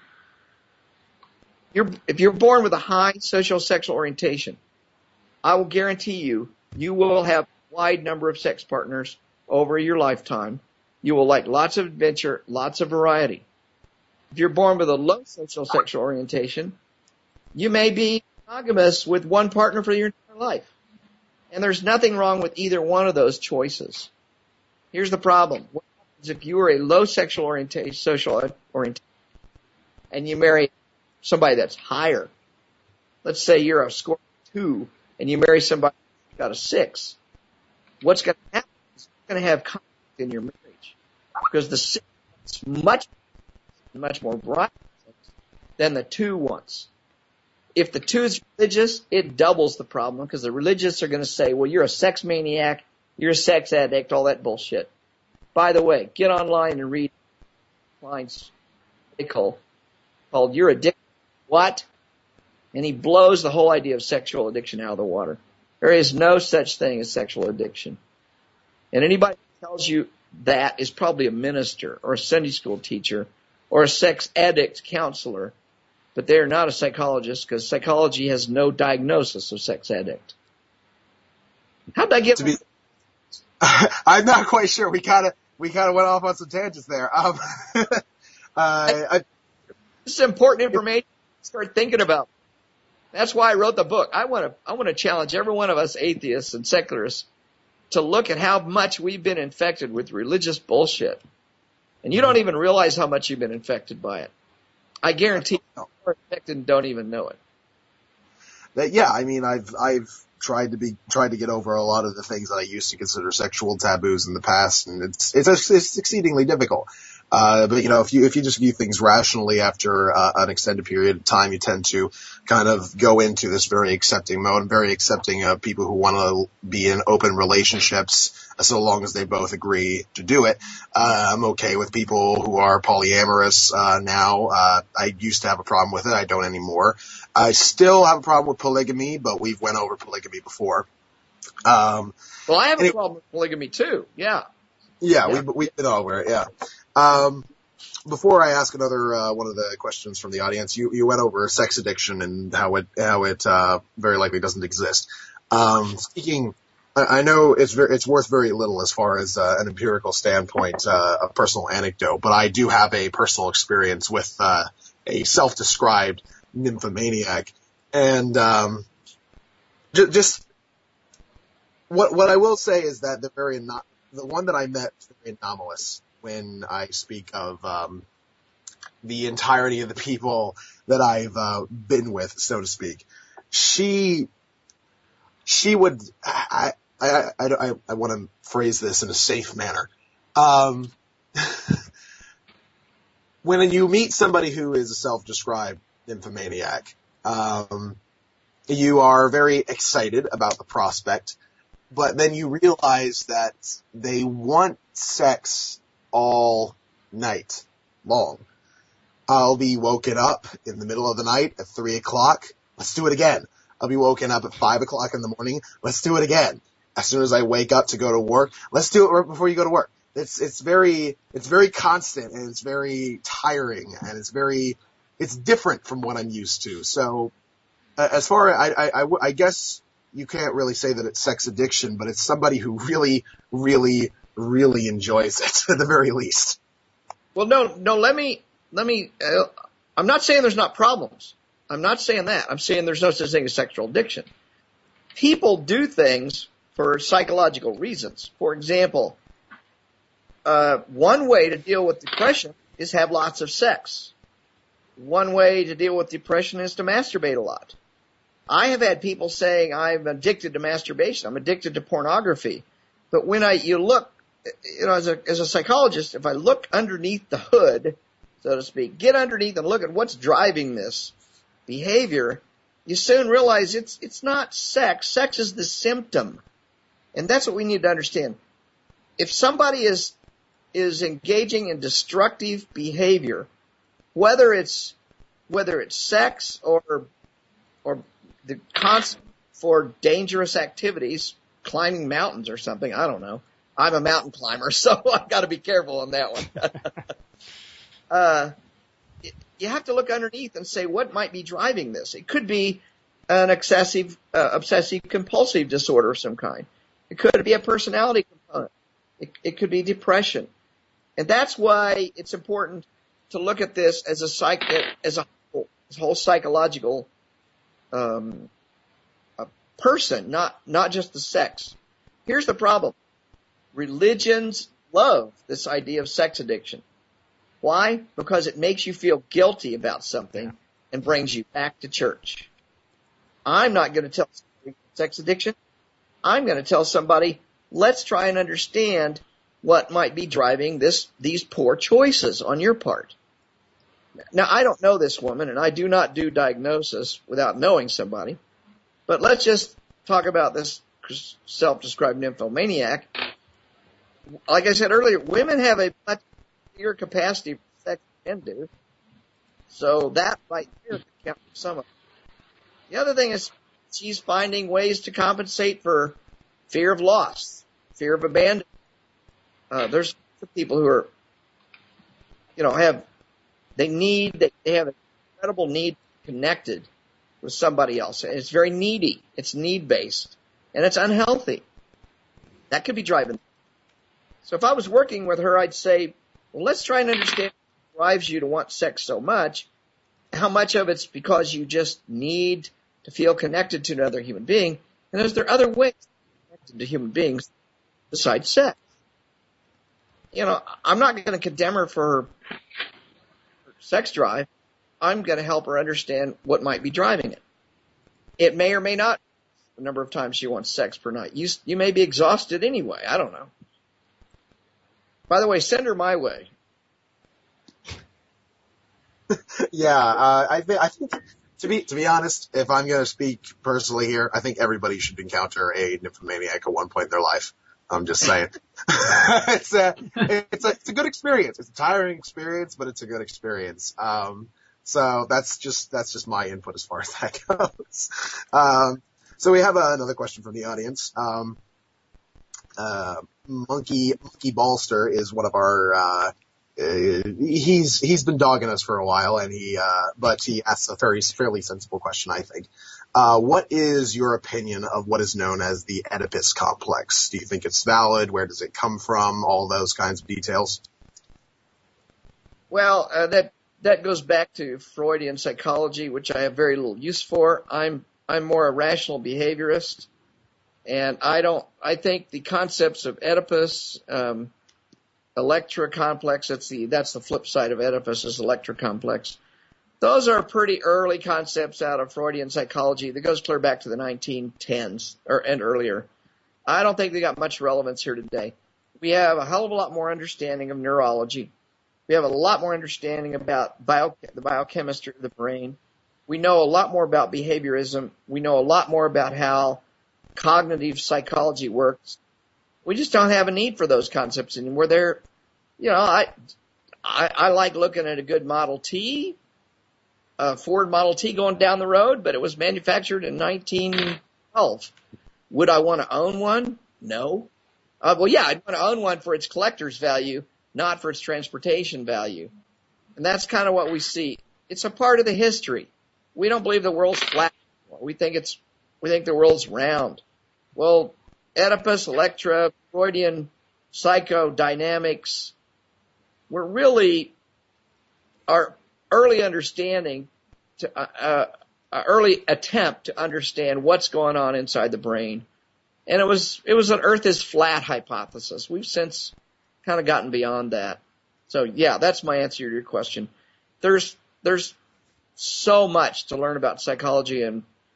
You're, if you're born with a high socio-sexual orientation, I will guarantee you, you will have a wide number of sex partners over your lifetime. You will like lots of adventure, lots of variety. If you're born with a low social sexual orientation, you may be monogamous with one partner for your entire life. And there's nothing wrong with either one of those choices. Here's the problem. What happens if you are a low sexual orientation, social orientation, and you marry somebody that's higher? Let's say you're a score two, and you marry somebody who's got a six. What's going to happen is you're going to have conflict in your marriage because the six is much, much more bright than the two wants. If the two is religious, it doubles the problem because the religious are going to say, well, you're a sex maniac, you're a sex addict, all that bullshit. By the way, get online and read Klein's article called You're Addicted. What? And he blows the whole idea of sexual addiction out of the water. There is no such thing as sexual addiction. And anybody who tells you that is probably a minister or a Sunday school teacher or a sex addict counselor, but they're not a psychologist because psychology has no diagnosis of sex addict. How'd I get to be? I'm not quite sure. We kind of we kind of went off on some tangents there. Um, uh, I, this is important information to start thinking about. That's why I wrote the book. I want to I want to challenge every one of us atheists and secularists to look at how much we've been infected with religious bullshit. And you don't even realize how much you've been infected by it. I guarantee you are infected and don't even know it. That, yeah, I mean, I've I've tried to be tried to get over a lot of the things that I used to consider sexual taboos in the past, and it's it's, it's exceedingly difficult. Uh, but you know, if you if you just view things rationally after uh, an extended period of time, you tend to kind of go into this very accepting mode, and very accepting of people who want to be in open relationships, so long as they both agree to do it. Uh, I'm okay with people who are polyamorous uh, now. Uh, I used to have a problem with it. I don't anymore. I still have a problem with polygamy, but we've went over polygamy before. Um, well, I have a problem with polygamy too. Yeah. Yeah, yeah. we we've been over it. Yeah. Um, before I ask another uh, one of the questions from the audience, you you went over sex addiction and how it how it uh, very likely doesn't exist. Um, speaking. I know it's very, it's worth very little as far as uh, an empirical standpoint, uh, a personal anecdote, but I do have a personal experience with uh, a self-described nymphomaniac, and um, j- just what what I will say is that the very not the one that I met is very anomalous when I speak of um, the entirety of the people that I've uh, been with, so to speak. She she would I. I, I, I, I want to phrase this in a safe manner. Um, when you meet somebody who is a self-described nymphomaniac, um, you are very excited about the prospect, but then you realize that they want sex all night long. I'll be woken up in the middle of the night at three o'clock. Let's do it again. I'll be woken up at five o'clock in the morning. Let's do it again. As soon as I wake up to go to work, let's do it right before you go to work. It's, it's very, it's very constant and it's very tiring and it's very, it's different from what I'm used to. So, uh, as far as I, I, I, I guess you can't really say that it's sex addiction, but it's somebody who really, really, really enjoys it at the very least. Well, no, no, let me, let me, uh, I'm not saying there's not problems. I'm not saying that. I'm saying there's no such thing as sexual addiction. People do things for psychological reasons. For example, uh, one way to deal with depression is have lots of sex. One way to deal with depression is to masturbate a lot. I have had people saying I'm addicted to masturbation. I'm addicted to pornography. But when I, you look, you know, as a, as a psychologist, if I look underneath the hood, so to speak, get underneath and look at what's driving this behavior, you soon realize it's, it's not sex. Sex is the symptom. And that's what we need to understand. If somebody is, is engaging in destructive behavior, whether it's, whether it's sex or, or the concept for dangerous activities, climbing mountains or something, I don't know. I'm a mountain climber, so I've got to be careful on that one. uh, you have to look underneath and say what might be driving this. It could be an excessive, uh, obsessive compulsive disorder of some kind. It could be a personality component. It, it could be depression. And that's why it's important to look at this as a psych, as a whole, as a whole psychological, um, a person, not, not just the sex. Here's the problem. Religions love this idea of sex addiction. Why? Because it makes you feel guilty about something and brings you back to church. I'm not going to tell somebody sex addiction. I'm going to tell somebody, let's try and understand what might be driving this, these poor choices on your part. Now, I don't know this woman, and I do not do diagnosis without knowing somebody, but let's just talk about this self-described nymphomaniac. Like I said earlier, women have a much bigger capacity for sex than men do, so that right there could count for some of it. The other thing is she's finding ways to compensate for fear of loss, fear of abandonment. Uh, there's people who are, you know, have, they need, they have an incredible need to be connected with somebody else. And it's very needy. It's need-based. And it's unhealthy. That could be driving. So if I was working with her, I'd say, well, let's try and understand what drives you to want sex so much. How much of it's because you just need to feel connected to another human being. And is there other ways to be connected to human beings besides sex? You know, I'm not going to condemn her for her sex drive. I'm going to help her understand what might be driving it. It may or may not the number of times she wants sex per night. You, you may be exhausted anyway. I don't know. By the way, send her my way. yeah, uh, I, th- I think, to be to be honest, if I'm going to speak personally here, I think everybody should encounter a nymphomaniac at one point in their life. I'm just saying. it's a, it's a, it's a good experience. It's a tiring experience, but it's a good experience. Um, so that's just, that's just my input as far as that goes. Um, so we have uh, another question from the audience. Um, uh, Monkey, Monkey Ballster is one of our, uh, uh, he's, he's been dogging us for a while and he, uh, but he asks a very, fairly sensible question, I think. Uh, what is your opinion of what is known as the Oedipus complex? Do you think it's valid? Where does it come from? All those kinds of details. Well, uh, that, that goes back to Freudian psychology, which I have very little use for. I'm, I'm more a rational behaviorist. And I don't, I think the concepts of Oedipus, um, Electra complex, that's the, that's the flip side of Oedipus is Electra complex. Those are pretty early concepts out of Freudian psychology that goes clear back to the nineteen tens or, and earlier. I don't think they got much relevance here today. We have a hell of a lot more understanding of neurology. We have a lot more understanding about bio, the biochemistry of the brain. We know a lot more about behaviorism. We know a lot more about how cognitive psychology works. We just don't have a need for those concepts anymore. They're, you know, I, I, I like looking at a good Model T, a Ford Model T going down the road, but it was manufactured in nineteen twelve. Would I want to own one? No. Uh, well, yeah, I'd want to own one for its collector's value, not for its transportation value. And that's kind of what we see. It's a part of the history. We don't believe the world's flat. We think it's, we think the world's round. Well, Oedipus, Electra, Freudian psychodynamics were really our early understanding to, uh, uh, uh, early attempt to understand what's going on inside the brain. And it was, it was an earth is flat hypothesis. We've since kind of gotten beyond that. So yeah, that's my answer to your question. There's, there's so much to learn about psychology and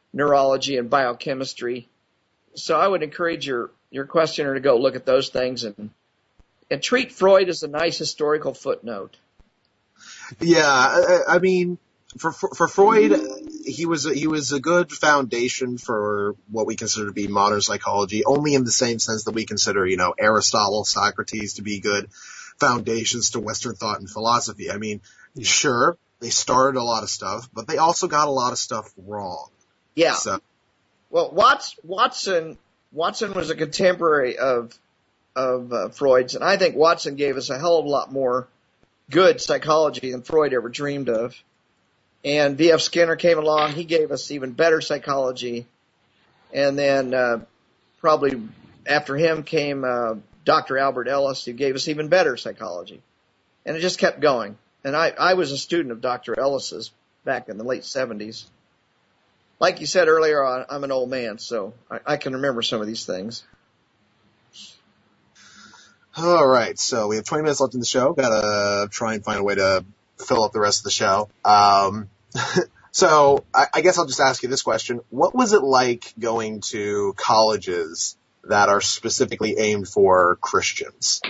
neurology and biochemistry. So I would encourage your, your questioner to go look at those things and, and treat Freud as a nice historical footnote. Yeah, I, I mean, for, for for Freud, he was a, he was a good foundation for what we consider to be modern psychology, only in the same sense that we consider, you know, Aristotle, Socrates to be good foundations to Western thought and philosophy. I mean, sure, they started a lot of stuff, but they also got a lot of stuff wrong. Yeah. So. Well, Watts, Watson Watson was a contemporary of of uh, Freud's, and I think Watson gave us a hell of a lot more good psychology than Freud ever dreamed of. And V F Skinner came along. He gave us even better psychology. And then uh, probably after him came uh, Doctor Albert Ellis, who gave us even better psychology. And it just kept going. And I, I was a student of Doctor Ellis's back in the late seventies. Like you said earlier, I'm an old man, so I, I can remember some of these things. All right, so we have twenty minutes left in the show. Gotta try and find a way to fill up the rest of the show. Um, so I, I guess I'll just ask you this question. What was it like going to colleges that are specifically aimed for Christians?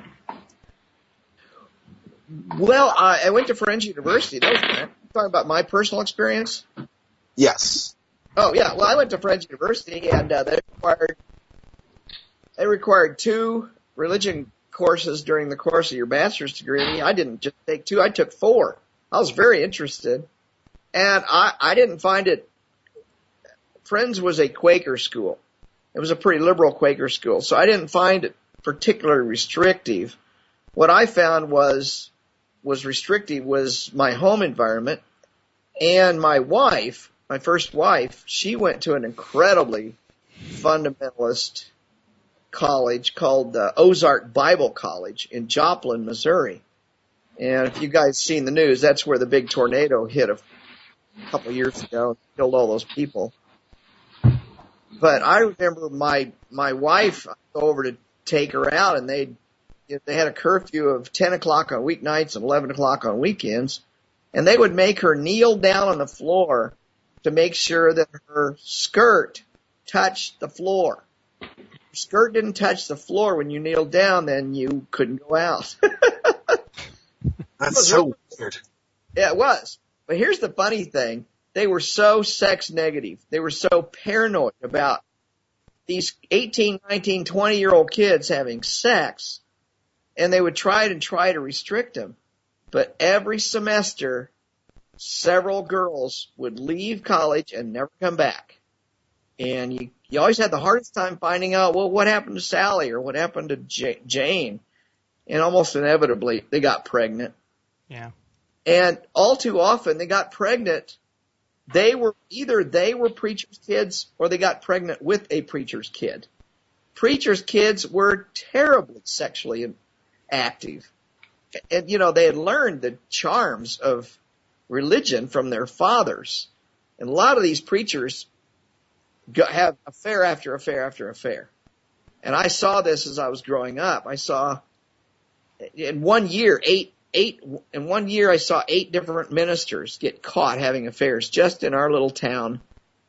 Well, I, I went to Friends University. That was fun. Talking about my personal experience? Yes. Oh, yeah. Well, I went to Friends University, and uh, they required they required two religion courses during the course of your bachelor's degree. I didn't just take two, I took four. I was very interested. And I, I didn't find it, Friends was a Quaker school. It was a pretty liberal Quaker school. So I didn't find it particularly restrictive. What I found was, was restrictive was my home environment. And my wife, my first wife, she went to an incredibly fundamentalist college called uh, Ozark Bible College in Joplin, Missouri. And if you guys seen the news, that's where the big tornado hit a couple of years ago and killed all those people. But I remember my my wife, I'd go over to take her out, and they they had a curfew of ten o'clock on weeknights and eleven o'clock on weekends, and they would make her kneel down on the floor to make sure that her skirt touched the floor. Your skirt didn't touch the floor when you kneeled down, then you couldn't go out. That's so weird. Yeah, it was. But here's the funny thing. They were so sex negative. They were so paranoid about these eighteen, nineteen, twenty-year-old kids having sex, and they would try and try to restrict them. But every semester, several girls would leave college and never come back. And you, you always had the hardest time finding out, well, what happened to Sally or what happened to J- Jane? And almost inevitably, they got pregnant. Yeah. And all too often, they got pregnant. They were, either they were preacher's kids or they got pregnant with a preacher's kid. Preacher's kids were terribly sexually active. And, you know, they had learned the charms of religion from their fathers. And a lot of these preachers go, have affair after affair after affair. And I saw this as I was growing up. I saw, in one year, eight, eight, in one year I saw eight different ministers get caught having affairs just in our little town,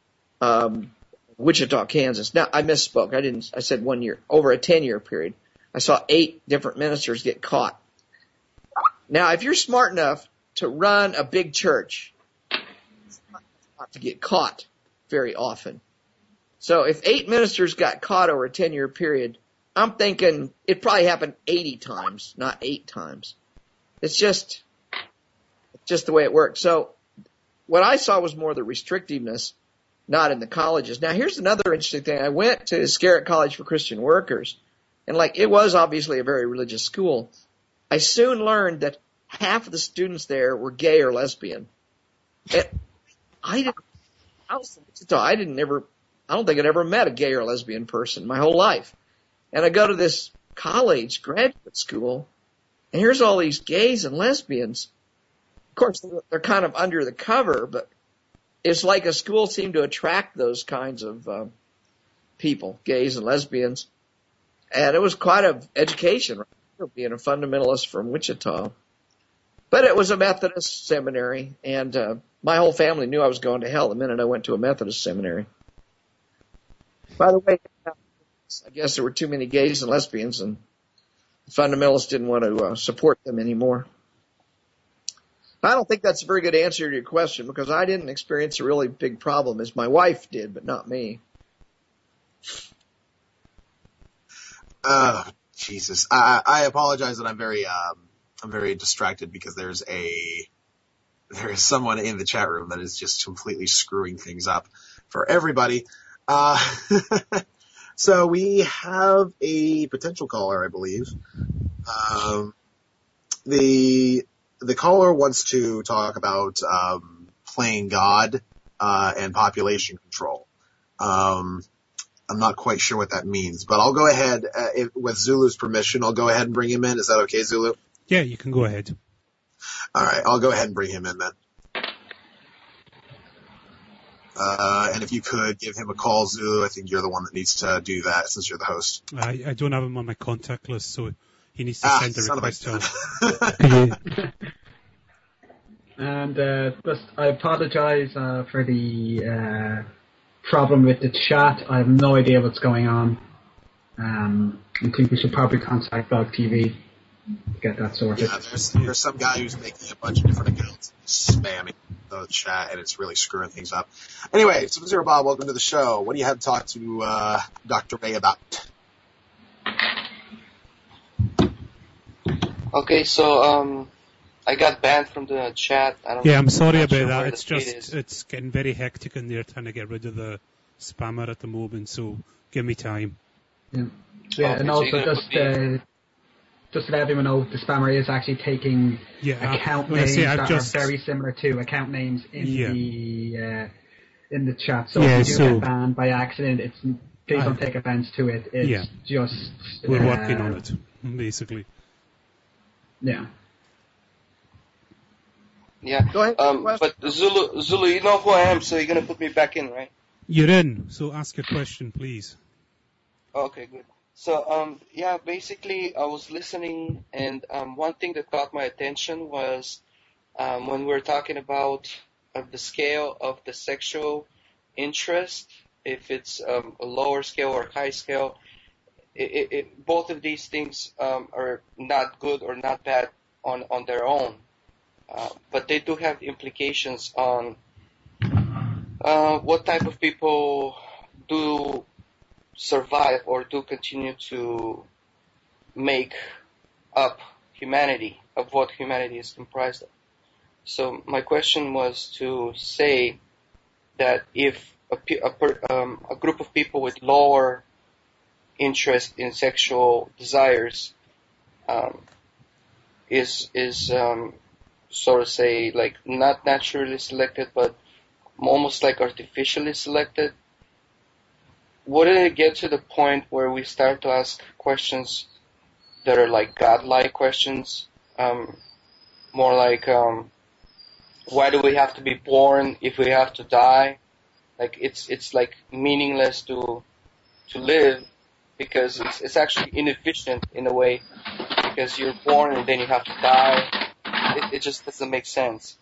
um, Wichita, Kansas. Now, I misspoke. I didn't, I said one year. Over a ten-year period, I saw eight different ministers get caught. Now, if you're smart enough to run a big church, it's not to get caught very often. So if eight ministers got caught over a ten-year period, I'm thinking it probably happened eighty times, not eight times. It's just, it's just the way it works. So what I saw was more the restrictiveness, not in the colleges. Now, here's another interesting thing. I went to Scarrett College for Christian Workers, and like it was obviously a very religious school. I soon learned that half of the students there were gay or lesbian. And I didn't, I was from Wichita. I didn't ever, I don't think I'd ever met a gay or lesbian person my whole life. And I go to this college, graduate school, and here's all these gays and lesbians. Of course, they're kind of under the cover, but it's like a school seemed to attract those kinds of uh, people, gays and lesbians. And it was quite an education, right? Being a fundamentalist from Wichita. But it was a Methodist seminary, and uh, my whole family knew I was going to hell the minute I went to a Methodist seminary. By the way, I guess there were too many gays and lesbians, and the fundamentalists didn't want to uh, support them anymore. I don't think that's a very good answer to your question, because I didn't experience a really big problem, as my wife did, but not me. Oh, Jesus. I, I apologize that I'm very, um, I'm very distracted because there's a, there is someone in the chat room that is just completely screwing things up for everybody. Uh, so we have a potential caller, I believe. Um, the, the caller wants to talk about, um, playing God, uh, and population control. Um, I'm not quite sure what that means, but I'll go ahead, uh, if, with Zulu's permission, I'll go ahead and bring him in. Is that okay, Zulu? Yeah, you can go ahead. All right, I'll go ahead and bring him in then. Uh, and if you could give him a call, Zulu, I think you're the one that needs to do that since you're the host. I, I don't have him on my contact list, so he needs to Ah, send a son of a request gun. to And uh, just, I apologize uh, for the uh, problem with the chat. I have no idea what's going on. Um, I think we should probably contact Dog T V to get that sorted. Yeah, there's, there's some guy who's making a bunch of different accounts, spamming the chat, and it's really screwing things up. Anyway, Sub-Zero Bob, welcome to the show. What do you have to talk to uh, Doctor Ray about? Okay, so um, I got banned from the chat. I don't Yeah, I'm sorry not about sure that. where It's the feed just, is. it's getting very hectic in there trying to get rid of the spammer at the moment, so give me time. Yeah, yeah Okay, and so also you're gonna just put me- uh, just to let everyone know, the spammer is actually taking Yeah, account like I names say, I've that just- are very similar to account names in Yeah. the uh, in the chat. So Yeah, if you do so- get banned by accident, it's please I- don't take offense to it. It's Yeah. just We're uh, working on it, basically. Yeah. Yeah. Go ahead. Um, Question. but Zulu, Zulu, you know who I am, so you're gonna put me back in, right? You're in, so ask your question, please. Okay, good. So, um, yeah, basically, I was listening, and um, one thing that caught my attention was um, when we were talking about uh, the scale of the sexual interest, if it's um, a lower scale or high scale. It, it, it, both of these things um, are not good or not bad on, on their own, uh, but they do have implications on uh, what type of people do survive or do continue to make up humanity, of what humanity is comprised of. So my question was to say that if a, pe- a, per, um, a group of people with lower interest in sexual desires um, is is um, sort of say like not naturally selected, but almost like artificially selected, wouldn't it get to the point where we start to ask questions that are like godlike questions, um, more like um, why do we have to be born if we have to die? Like it's it's like meaningless to to live because it's it's actually inefficient in a way because you're born and then you have to die. It, it just doesn't make sense,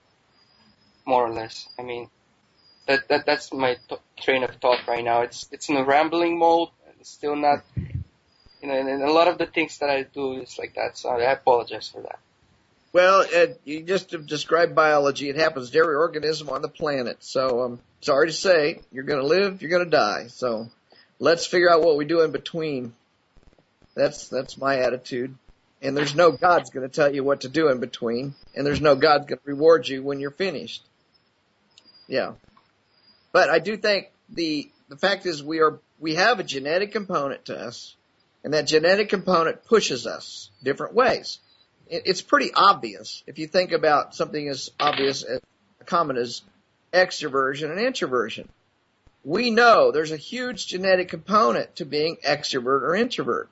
more or less. I mean. That, that that's my th- train of thought right now. It's it's in a rambling mode. It's still not, you know, and, and a lot of the things that I do is like that. So I apologize for that. Well, Ed, you just described biology. It happens to every organism on the planet. So, um, sorry to say, you're going to live, you're going to die. So, let's figure out what we do in between. That's that's my attitude. And there's no God's going to tell you what to do in between, and there's no God's going to reward you when you're finished. Yeah. But I do think the the fact is we are we have a genetic component to us, and that genetic component pushes us different ways. It, it's pretty obvious if you think about something as obvious as common as extroversion and introversion. We know there's a huge genetic component to being extrovert or introvert,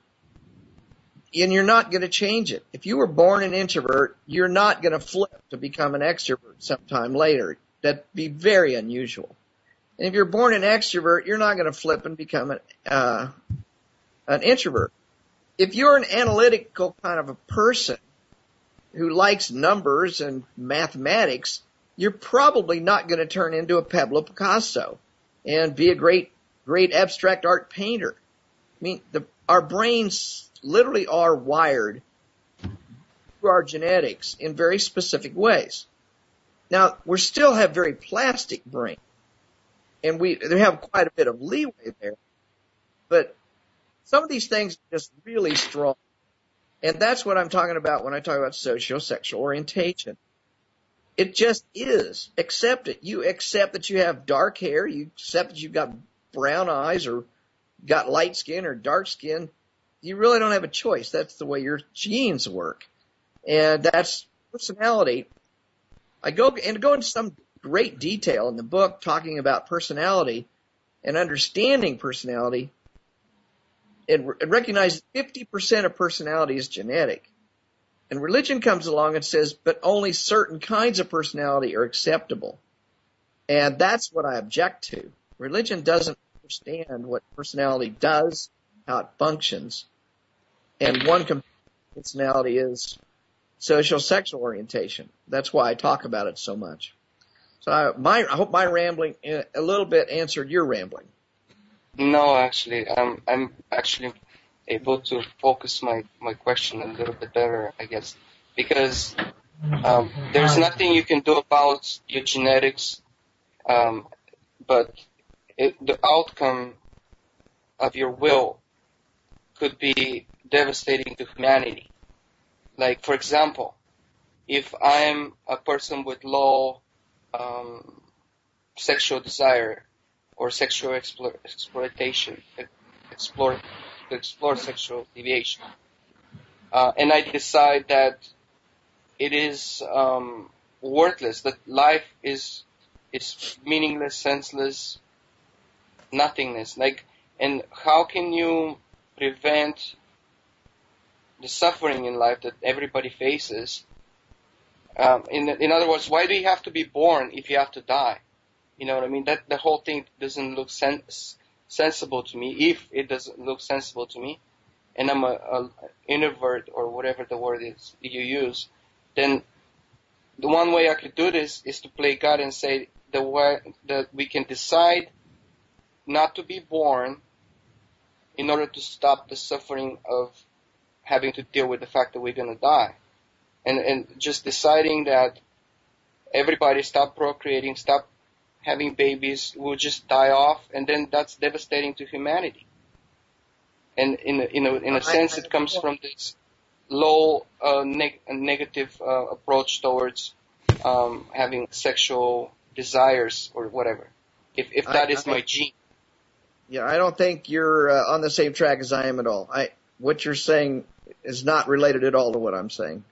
and you're not going to change it. If you were born an introvert, you're not going to flip to become an extrovert sometime later. That'd be very unusual. And if you're born an extrovert, you're not going to flip and become an, uh, an introvert. If you're an analytical kind of a person, who likes numbers and mathematics, you're probably not going to turn into a Pablo Picasso and be a great, great abstract art painter. I mean, the, our brains literally are wired through our genetics in very specific ways. Now, we still have very plastic brains, and we they have quite a bit of leeway there, but some of these things are just really strong. And that's what I'm talking about when I talk about socio-sexual orientation. It just is. Accept it. You accept that you have dark hair. You accept that you've got brown eyes or got light skin or dark skin. You really don't have a choice. That's the way your genes work. And that's personality. I go and go into some great detail in the book talking about personality and understanding personality, and, and recognize that fifty percent of personality is genetic. And religion comes along and says, but only certain kinds of personality are acceptable. And that's what I object to. Religion doesn't understand what personality does, how it functions. And one personality is social sexual orientation. That's why I talk about it so much. So I, my, I hope my rambling a little bit answered your rambling. No, actually, um, I'm actually able to focus my, my question a little bit better, I guess, because um, there's nothing you can do about your genetics, um, but it, the outcome of your will could be devastating to humanity. Like, for example, if I'm a person with low um, sexual desire or sexual explo- exploitation, explore, to explore sexual deviation, uh, and I decide that it is um, worthless, that life is is meaningless, senseless, nothingness. Like, and how can you prevent the suffering in life that everybody faces? Um, in, in other words, why do you have to be born if you have to die? You know what I mean? That the whole thing doesn't look sens- sensible to me. If it doesn't look sensible to me, and I'm a, a introvert or whatever the word is you use, then the one way I could do this is to play God and say the way that we can decide not to be born in order to stop the suffering of having to deal with the fact that we're going to die. And, and just deciding that everybody stop procreating, stop having babies, will just die off, and then that's devastating to humanity. And in a, in a, in a sense, it comes from this low uh, neg- negative uh, approach towards um, having sexual desires or whatever, if, if that I, is I, my gene. Yeah, I don't think you're uh, on the same track as I am at all. I What you're saying is not related at all to what I'm saying.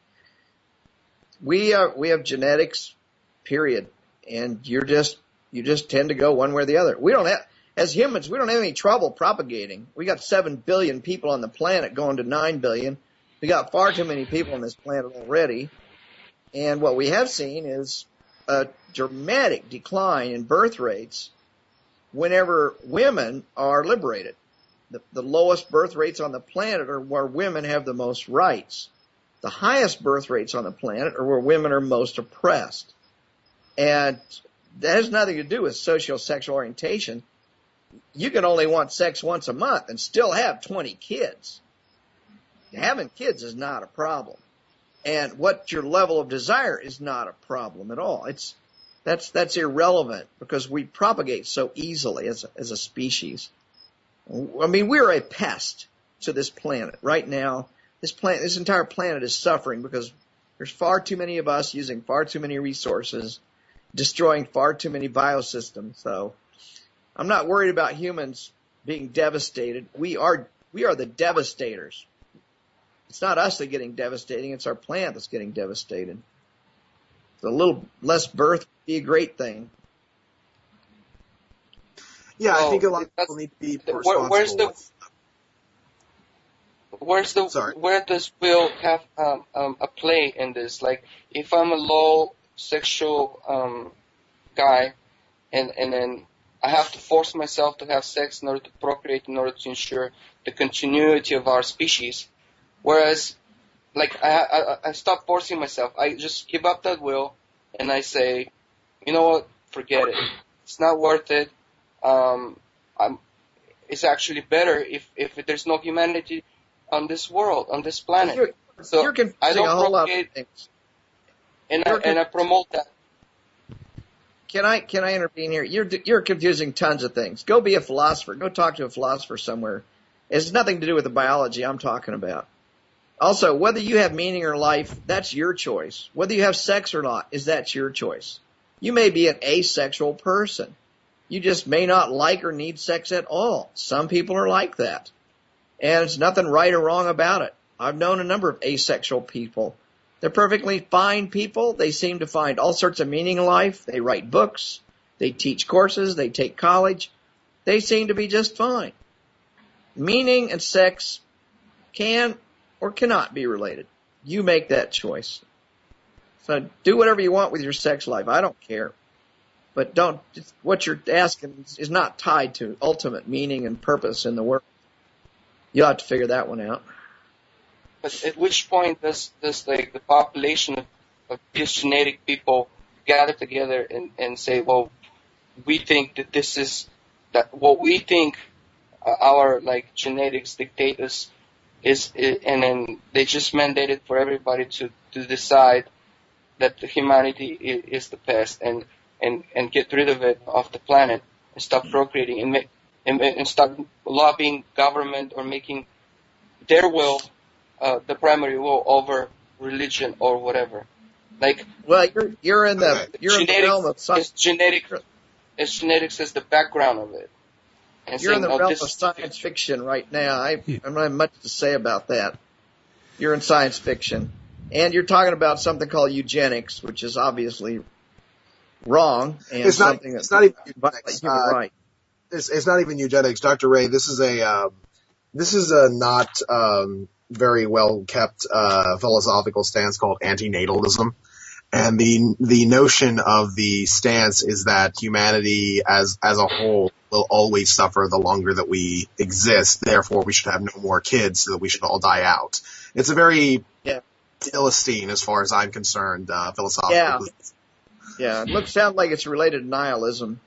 We are, we have genetics, period. And you're just, you just tend to go one way or the other. We don't have, as humans, we don't have any trouble propagating. We got seven billion people on the planet going to nine billion. We got far too many people on this planet already. And what we have seen is a dramatic decline in birth rates whenever women are liberated. The, the lowest birth rates on the planet are where women have the most rights. The highest birth rates on the planet are where women are most oppressed. And that has nothing to do with socio-sexual orientation. You can only want sex once a month and still have twenty kids. Having kids is not a problem. And what your level of desire is not a problem at all. It's, that's, that's irrelevant because we propagate so easily as a, as a species. I mean, we're a pest to this planet right now. This planet, this entire planet is suffering because there's far too many of us using far too many resources, destroying far too many biosystems. So I'm not worried about humans being devastated. We are, we are the devastators. It's not us that are getting devastating. It's our planet that's getting devastated. So a little less birth would be a great thing. Yeah, well, I think a lot of people need to be the, responsible. Where's the, with. where's the, Sorry. where does will have um, um, a play in this? Like, if I'm a low sexual um, guy, and and then I have to force myself to have sex in order to procreate, in order to ensure the continuity of our species. Whereas like I, I I stop forcing myself. I just give up that will, and I say, you know what, forget it. It's not worth it. Um, I'm. It's actually better if if there's no humanity on this world, on this planet. You're, so you're confusing I don't a whole lot of procreate, things. and I, and I promote that. Can I can I intervene here? You're you're confusing tons of things. Go be a philosopher. Go talk to a philosopher somewhere. It has nothing to do with the biology I'm talking about. Also, whether you have meaning or life, that's your choice. Whether you have sex or not, is that your choice? You may be an asexual person. You just may not like or need sex at all. Some people are like that. And there's nothing right or wrong about it. I've known a number of asexual people. They're perfectly fine people. They seem to find all sorts of meaning in life. They write books. They teach courses. They take college. They seem to be just fine. Meaning and sex can or cannot be related. You make that choice. So do whatever you want with your sex life. I don't care. But don't, what you're asking is not tied to ultimate meaning and purpose in the world. You'll have to figure that one out. But at which point does, does like the population of, of these genetic people gather together and, and say, well, we think that this is, that what we think uh, our like genetics dictate us is, is, and then they just mandate it for everybody to, to decide that the humanity is, is the pest and, and, and get rid of it off the planet and stop procreating and make, and, and stop lobbying government or making their will Uh, the primary will over religion or whatever. Like, well, you're you're in the you're in the realm of science. Genetic, it's genetics is the background of it. And you're saying, in the oh, realm this of science fiction right now. I, I don't have much to say about that. You're in science fiction, and you're talking about something called eugenics, which is obviously wrong and it's not, something it's that not even violates human uh, right. It's, it's not even eugenics, Doctor Ray. This is a uh, this is a not um, very well kept uh, philosophical stance called antinatalism, and the the notion of the stance is that humanity as as a whole will always suffer the longer that we exist. Therefore, we should have no more kids, so that we should all die out. It's a very yeah. Philistine, as far as I'm concerned, uh, philosophical. Yeah, yeah. It looks sounds like it's related to nihilism.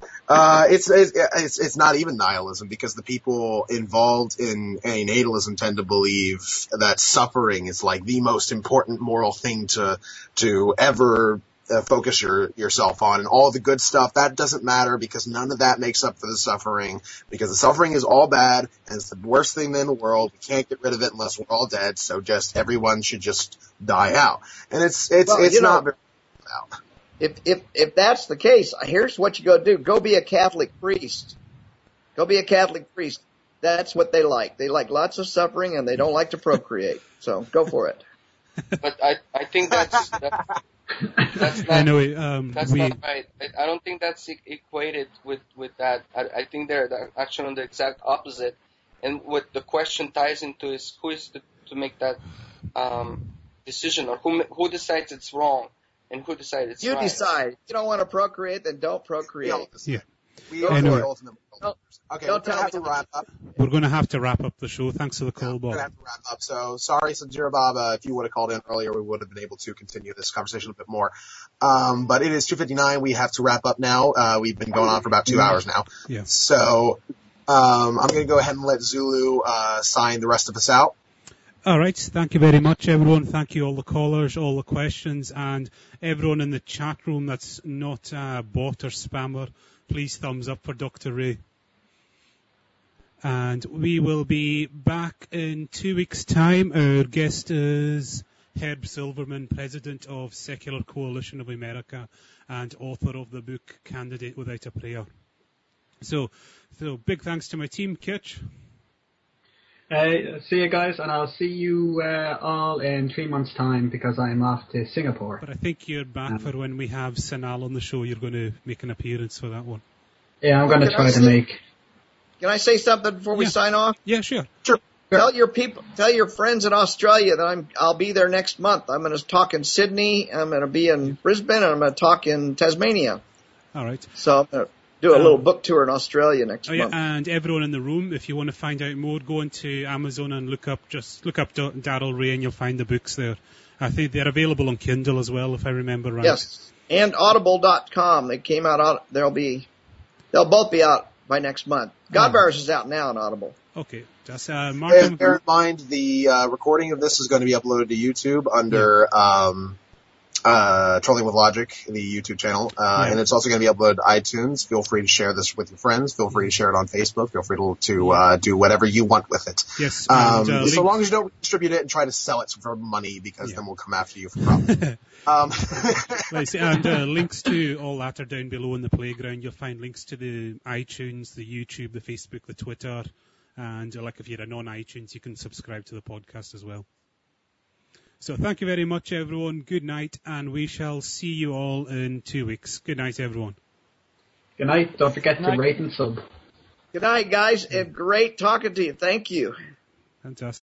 Uh, it's, it's, it's, it's not even nihilism, because the people involved in antinatalism tend to believe that suffering is like the most important moral thing to, to ever uh, focus your, yourself on. And all the good stuff, that doesn't matter, because none of that makes up for the suffering, because the suffering is all bad and it's the worst thing in the world. We can't get rid of it unless we're all dead. So just everyone should just die out. And it's, it's, well, it's you know, not very out. If, if, if that's the case, here's what you go do. Go be a Catholic priest. Go be a Catholic priest. That's what they like. They like lots of suffering and they don't like to procreate. So go for it. But I, I think that's, that, that's not, anyway, um, that's we, not right. I, I don't think that's e- equated with, with that. I, I think they're actually on the exact opposite. And what the question ties into is who is to, to make that, um, decision, or who, who decides it's wrong. And who decides it's you right? decide. If you don't want to procreate, then don't procreate. Yeah. We Go are anyway. the ultimate. Don't, Okay, don't we're tell gonna have me to wrap up. we're going to have to wrap up the show. Thanks for the call, Yeah, we're Bob. gonna have to wrap up. So sorry, Sanjira Bob. Uh, if you would have called in earlier, we would have been able to continue this conversation a bit more. Um, but it is two fifty-nine. We have to wrap up now. Uh, we've been going on for about two hours now. Yeah. So um, I'm going to go ahead and let Zulu uh, sign the rest of us out. All right. Thank you very much, everyone. Thank you, all the callers, all the questions, and everyone in the chat room that's not uh, bot or spammer. Please thumbs up for Doctor Ray. And we will be back in two weeks' time. Our guest is Herb Silverman, president of Secular Coalition of America and author of the book Candidate Without a Prayer. So, so big thanks to my team, Kitch. Uh, see you guys, and I'll see you uh, all in three months' time because I'm off to Singapore. But I think you're back um, for when we have Sanal on the show. You're going to make an appearance for that one. Yeah, I'm going to try I to say, make. Can I say something before we yeah. sign off? Yeah, sure. Sure. Tell your people, tell your friends in Australia that I'm, I'll be there next month. I'm going to talk in Sydney. I'm going to be in Brisbane, and I'm going to talk in Tasmania. All right. So I'm going to do a Um, little book tour in Australia next Oh, yeah, month. and everyone in the room, if you want to find out more, go into Amazon and look up just look up D- Darrell Ray, and you'll find the books there. I think they're available on Kindle as well, if I remember right. Yes, and audible dot com. They came out. on- They'll be, they'll both be out by next month. Godvirus is out now on Audible. Okay, just uh, mark And them. bear in mind, the uh, recording of this is going to be uploaded to YouTube under um, uh, Trolling with Logic, the YouTube channel, uh, Yeah. and it's also going to be uploaded to iTunes. Feel free to share this with your friends. Feel free to share it on Facebook. Feel free to, to uh, do whatever you want with it. Yes, Um, and, uh, so link- long as you don't distribute it and try to sell it for money, because Yeah. then we'll come after you for profit. um, Like I say, and uh, links to all that are down below in the playground. You'll find links to the iTunes, the YouTube, the Facebook, the Twitter, and uh, like if you're a non-iTunes, you can subscribe to the podcast as well. So thank you very much, everyone. Good night, and we shall see you all in two weeks. Good night, everyone. Good night. Don't forget Good to night. rate and sub. Good night, guys, and great talking to you. Thank you. Fantastic.